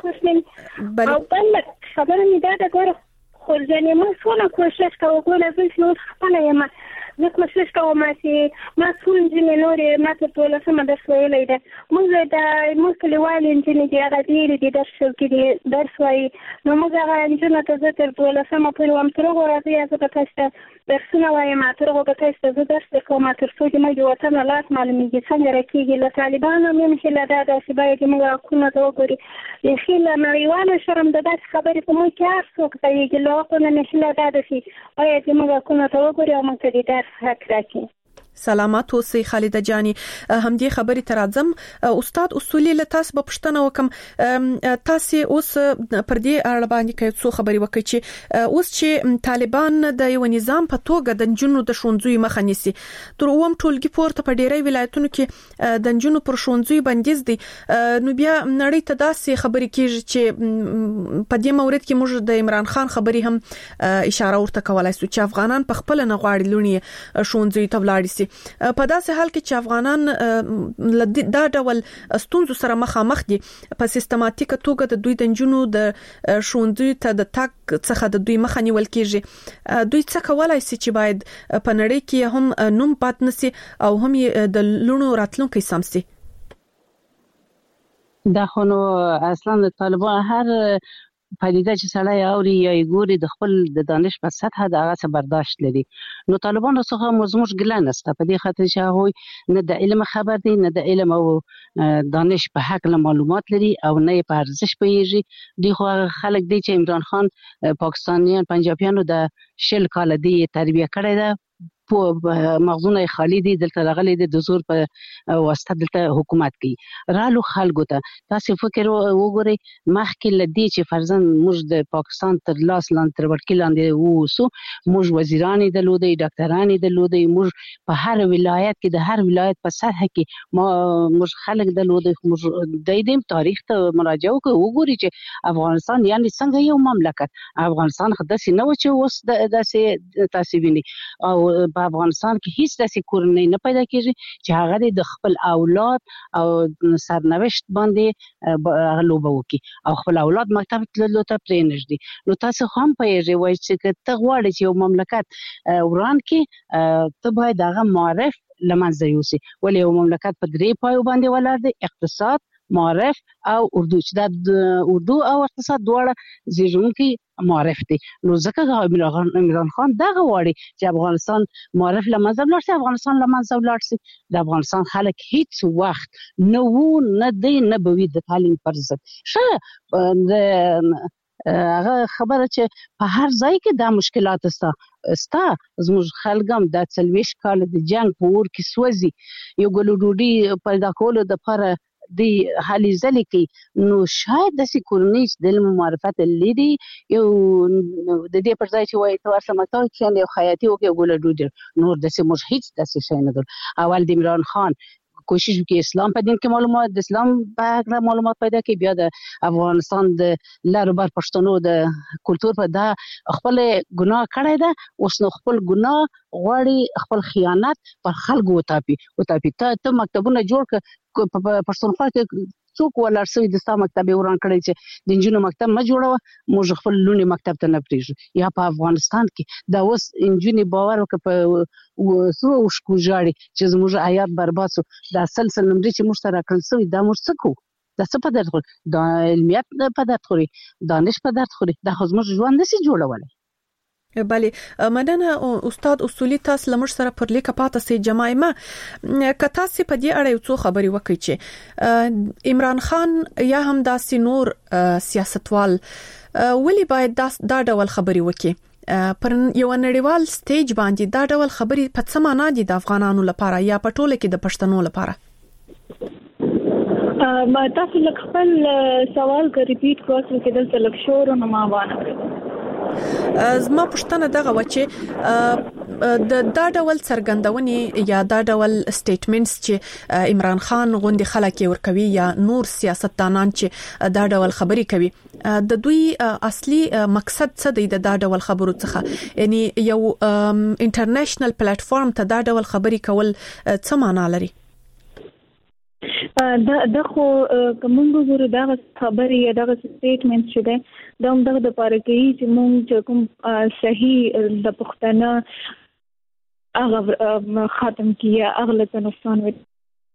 ته او بل خبره مې ده دا ګوره خو ځنې ما څونه کوشش کوم ګوره بل څه خپل یم زه کوشش کوم چې ما څو انجینر نورې ما ته ټول سم درس ویلې ده. موږ د موږ کلیوال انجینر دی هغه ډېر دي درس کې دي درس وایي، نو موږ هغه انجینر ته زه تر ټول سم پورې وم تر هغه راځي زه به تاسو ته درسونه وایم، تر هغه به تاسو ته زه درس کوم تر څو چې موږ د وطن حالات معلومیږي څنګه راکېږي. له طالبانو مې هیله ده چې باید موږ حقونه ته وګوري، بیخي له نړیوالو شرم د داسې خبرې په موږ کې هر څوک کوي، له هغو نه مې هیله ده چې باید موږ حقونه ته وګوري او موږ ته د درس حق راکړي. سلامات اوسئ خالده جاني. هم دې خبرې تر اعظم استاد اصولي له تاسو په پښتنه وکم، تاسو اوس پر دې اړه باندې کوي څو خبرې وکړي چې اوس چې طالبان د یو نظام په توګه د جنونو د شونځوي مخه نیسي، تر اوم ټولګي پورته په ډیری ولایتونو کې د جنونو پر شونځوي بندیز دي، نو بیا نړۍ ته داسې خبرې کیږي چې په دې مورید کې موږ د عمران خان خبرې هم اشاره ورته کولای شو چې افغانان په خپل نه غواړي لونی شونځوي ته ولاړ شي. په داسې حال کې چې افغانان دا ډول ستونزو سره مخامخ دي، په سیستماتیک توګه د دوی د جنونو د شونځوي ته د تک څخه د دوی مخه نیول کیږي، دوی څه کولای شي چې باید په نړۍ کې هم نوم پات نسی او هم د لونو راتلونکو سم سي؟ دا خو نو اصلا د طالبان هر پدیده چې سړی اوري یا ګوري د خپل د دانش په سطح د هغه څه برداشت لري، نو طالبان څخه مزموج ګلان است په دې خاطر چې هغه نه د علم خبر دي، نه د علم او دانش په حق له معلومات لري او نه په ارزش پیږي. دی خو خلک دي چې عمران خان پاکستانیان پنجابیانو د شل کال دی تربیه کړی ده، په مغزونه خالی دي، دلته راغلي دي د زور په واسطه دلته حکومت کوي. رالو خلکو ته تاسو فکر وګورئ مخکې لدی چې فرضاً موږ د پاکستان تر لاس لاندې تر وړکې لاندې ووسو، موږ وزیران درلودي، ډاکټران درلودي، موږ په هر ولایت کې د هر ولایت په سطح کې ما موږ خلک درلودي، موږ د دې تاریخ ته مراجعه وکړو وګورئ چې افغانستان یعنی څنګه یو مملکت افغانستان خداسي نه و چې اوس داسې تاسو ویني، او په افغانستان کې هیڅ داسې کورنۍ نه پیدا کیږي چې هغه د خپل اولاد او سرنوشت باندې لوبه وکړي او خپل اولاد مکتب تللو ته پرې نږدې. نو تاسو هم پیږئ وایي چې ته غواړې چې یو مملکت وران کې ته باید هغه معرف لمنځه یوسي، ولې یو مملکت په درې پایو باندې ولاړ دی، اقتصاد، معرف او اردو، چې د اردو او اقتصاد دواړه زیږونکي معرف دي. نو ځکه عمران خان دا غواړي چې افغانستان معرف لمنځه ولاړ شي، افغانستان لمنځه ولاړ شي. د افغانستان خلک هیڅ وخت نه وو نه دی نه به وي د تعلیم پر ضد. ښه هغه خبره چې په هر ځای کې دا مشکلات ستا ستا زموږ خلګم د څلويش کال د جنگ په اور کې سوځي، یو ګلو ډوډۍ پیدا کولو د لپاره دی حالي ځلې کې، نو شاید د سکورنۍ د علم معرفت لیدي یو د دې پر ځای چې وایي ته ورسره مکتب کې یو خیاطي وکړي یو ګل ډوډۍ نور د سیمه هیڅ د څه نه در. اول د عمران خان کوشش وکړي اسلام په دین کې معلومات د اسلام په اړه معلومات پیدا کړي، بیا د افغانستان د لارو بر پښتنو د کلچر په دا خپل ګناه کړی ده، اوس نو خپل ګناه غواړي خپل خیانت پر خلکو وتاپي وتاپي ته ته مکتبونه جوړ ک په پښتونخوا کې څوک ولر سوي د ستا مکتب وران کړی چې د انجینو مکتب ما جوړوه، موږ خپل لونی مکتب ته نه پریږو. یا په افغانستان کې دا اوس انجینی باور وکړه په وسو وشکو جاړي چې زموږ حیات برباد سو، دا سلسله نمرې چې موږ سره کړل سوي دا موږ څه کوو؟ دا څه په درد خوري؟ دا علمیت په درد خوري، دانش په درد خوري، دا خو زموږ ژوند نشي جوړولای. بله مننه استاد اصولي تاسو لمر سره پر لیکه پاتې سي جماعه کتا سي په دې اړه یو څو خبري وکړي چې عمران خان یا هم داسې نور سیاستوال ولی باید دا ډول خبري وکړي پر یو نړیوال سټیج باندې دا ډول خبري په څه معنا دي د افغانانو لپاره یا په ټوله کې د پښتنو لپاره؟ ما تاسو لکه خپل سوال کا ریپیټ کوئ چې دلته لک شور او ما وانه زما پښتنه دغه و چې د دا ډول څرګندونې یا دا ډول سټیټمنټس چې عمران خان غوندي خلک ورکوي یا نور سیاستدانان چې دا ډول خبري کوي د دوی اصلي مقصد څه دی د دا ډول خبرو څخه یعنی یو انټرنیشنل پلیټ فارم ته دا ډول خبري کول څه معنا لري؟ دا د خو کومه ګورو دا خبري یا دا سټیټمنټ چې ده دا هم د لپاره کې چې موږ کوم صحیح د پښتنه هغه ختم کیه اغله ته نقصان وي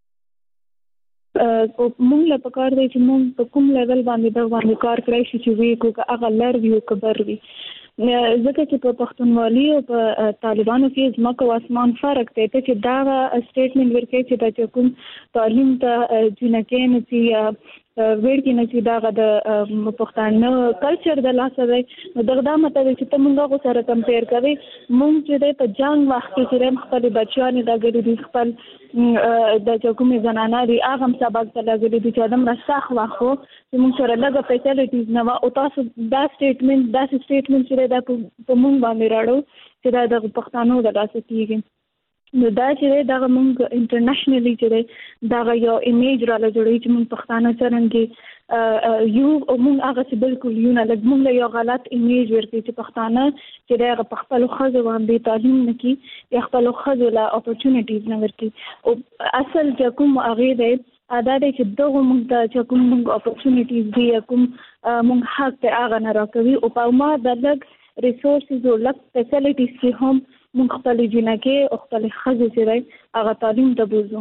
موږ له پکار دی چې موږ په کوم لیول باندې دا باندې کار کړی شي چې وی کو هغه لر وی کبر وی ځکه چې په پښتونولي او په طالبانو کې ځمکه او اسمان فرق دی چې دا سټیټمنټ ورکړي چې د کوم تعلیم ته جنکه نه چې ویل کې نه چې دا د پښتانه کلچر د لاسه دی دغه د مطلب چې ته موږ سره کمپیر کوي موږ چې په جنگ وخت کې چې خپل بچیان د ګډي خپل د کومې زنانه دی هغه سبق ته لګولې دي چې ادم راځخ واخو چې موږ سره لږه فیسیلیټیز نه او تاسو دا سټیټمنټ دا سټیټمنټ چې دا په موږ باندې راړو چې دا د پښتنو د لاسه کیږي نو دا چې دا موږ انټرنیشنلی چې دا یو ایمیج را لږوي چې موږ پښتانه څنګه یو موږ هغه چې بالکل یو نه لږ موږ یو غلط ایمیج ورکړي چې پښتانه چې دا په خپل خزو باندې تعلیم نکي یا خپل خزو لا اپورتونټیز نه ورکړي او اصل چې کوم هغه دی دا د چې دغه موږ ته چې کوم موږ اپورتونټیز دی کوم موږ حق ته هغه نه راکوي او په ما د لږ ریسورسز او لږ فیسیلیټیز کې هم موږ خپل جنکه او خپل خزو چې هغه تعلیم ته بوزو.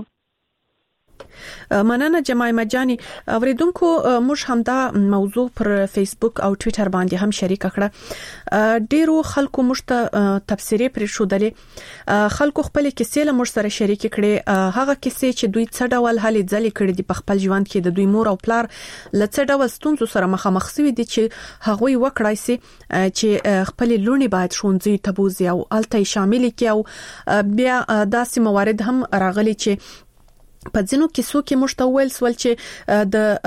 مننه جماعه جانی اوریدونکو موږ هم دا موضوع پر فیسبوک او ټوئیټر باندې هم شریک کړه ډیرو خلکو موږ ته تفسیرې پر شو دلې خلکو خپل کیسې له موږ سره شریک کړي هغه کیسې چې دوی څه ډول هلې ځلې کړې دي په خپل ژوند کې د دوی مور او پلار له څه ډول ستونزو سره مخامخ شوي دي چې هغه وکړای سي چې خپل لونی باید شونځي تبوزي او الته شامل کړي او بیا داسې موارد هم راغلي چې په ځینو کیسو کې مشتول سول چې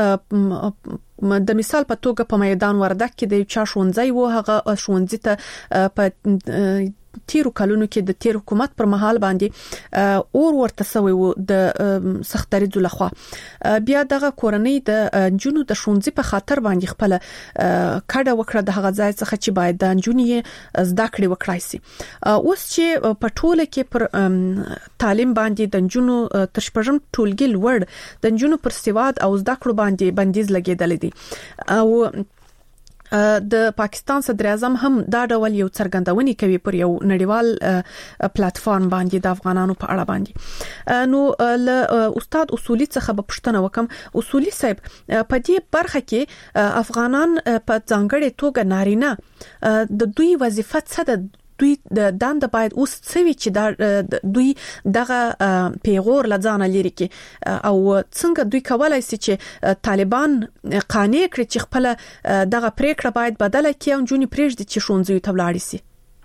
د د مثال په توګه په میدان وردک کې د چا شونځي وو هغه شونځي ته په تیرو کلونو کې د تیر حکومت پر مهال باندې اور ورته سوی وو د سختري ځلخوا بیا دغه کورنۍ د جنونو د شونځي په خاطر باندې خپل کډه وکړه د هغه ځای څخه چې باید د جنونی زده کړې وکړای سي اوس چې په ټوله کې پر تعلیم باندې د جنونو تر شپږم ټولګي لوړ د جنونو پر سواد او زده کړو باندې بندیز لګیدل دي او د پاکستان صدر اعظم هم دا ډول یو څرګندونې کوي پر یو نړیوال پلیټ فارم باندې د افغانانو په اړه باندې نو ل استاد اصولي څخه به پوښتنه وکم اصولي صاحب په دې برخه کې افغانان په ځانګړې توګه نارینه د دوی وظیفه څه ده دوی د دند باید اوس څوي چې دا دوی دغه پیغور لځانه لري کې او څنګه دوی کولای شي چې طالبان قانع کړي چې خپل دغه پریکړه باید بدله کړي او جونی پریږدي چې شونځي ته ولاړ شي.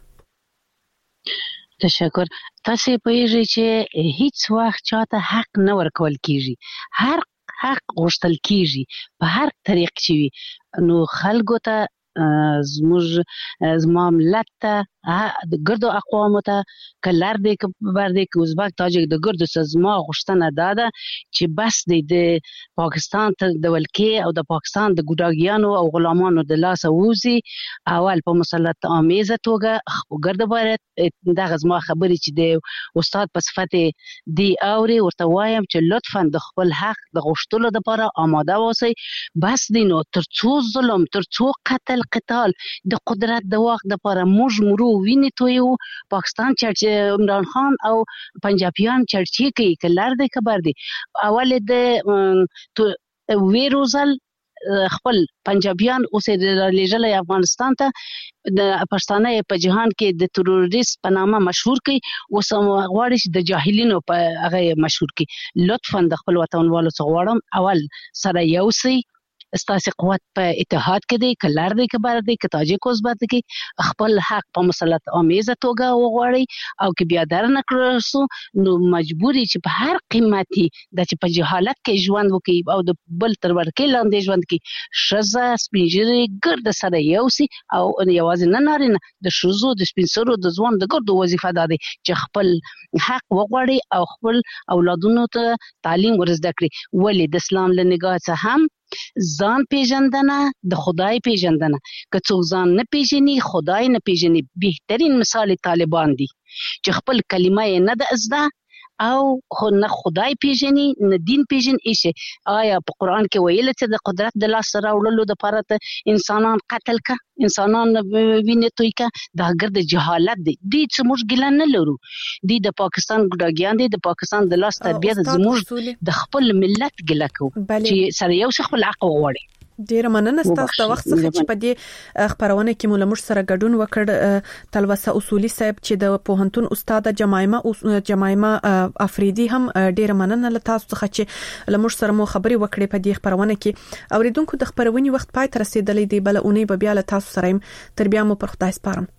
تشکر. تاسو په یوه چې هیڅ وخت چاته حق نه ورکول کیږي هر حق غوښتل کیږي په هر طریق چې نو خلکو ته زموږ زما ملت ته د ګردو اقوامو ته کلر دی کبر دی ازبک تاجک د ګردو سزما غشتنه داده چې بس دی د پاکستان ته د ولکې او د پاکستان د ګډاګیانو او غلامانو د لاس اوزي اول په مسلط امیزه توګه ګرد باید دغه زما خبرې چې د استاد په صفت دی اوري ورته وایم چې لطفا د خپل حق د غشتلو لپاره آماده اوسئ بس دی نو ترڅو ظلم ترڅو قتل قتال د قدرت د واک د لپاره موږ مرو ویني تویو پاکستان چې عمران خان او پنجابیان چرچی کوي کلر دی کبر دی اول د ویروزل خپل پنجابیان اوس لېږل افغانستان ته د پښتانه په جهان کې د تروریست په نامه مشهور کی اوس غواړي چې د جاهلینو په هغه مشهور کی. لطفا د خپل وطنوالو څخه غواړم اول سره یو سي استاسي قوت په اتحاد کې دی کلر دی کبر دی ک تاجک اوسبات کې خپل حق په مسلط امیزه توګه وغواړي او کې بیا درنه کړو نو مجبوري چې په هر قیمتي د چې په جهالت کې ژوند وکي او د بل تر ورکې لاندې ژوند کې شزه سپینجری ګرد سره یو سي او یوازې نه نارینه د شزو د سپینسرو د ځوان د ګردو وظیفه ده چې خپل حق وغواړي او خپل اولادونو ته تعلیم ورزده کړي. ولې د اسلام له نگاه څخه هم ځان پیژندنه د خدای پیژندنه که څوک ځان نه پیژني خدای نه پیژني. بهترین مثال طالبان دي چې خپل کلمه یې نه د ازده او خو نه خدای پیژني نه دین پیژن ایشه. آیا په قران کې ویل چې د قدرت د لاس راوړلو د لپاره ته انسانان قتل کا انسانان وینې توي کا دا ګرد جهالت دي دي چې موږ ګلان نه لرو. دي د پاکستان ګډاګیان دي د پاکستان د لاس تربیه زموږ د خپل ملت ګلکو چې سره یو څه خپل عقل وړي. ډیر مننه ستاسو د وخت څخه چې په دې خبرونه کې مو لمر سره ګډون وکړ. تلوسه اصولي صاحب چې د پوهنتون استاد جمایمه او جمایمه افریدي هم ډیر مننه له تاسو څخه چې لمر سره مو خبري وکړې په دې خبرونه کې. اوریدونکو د خبرونې وخت پای ته رسیدلې دی بل اونۍ به بیا له تاسو سره تر بیا مو پر خدای سپارم.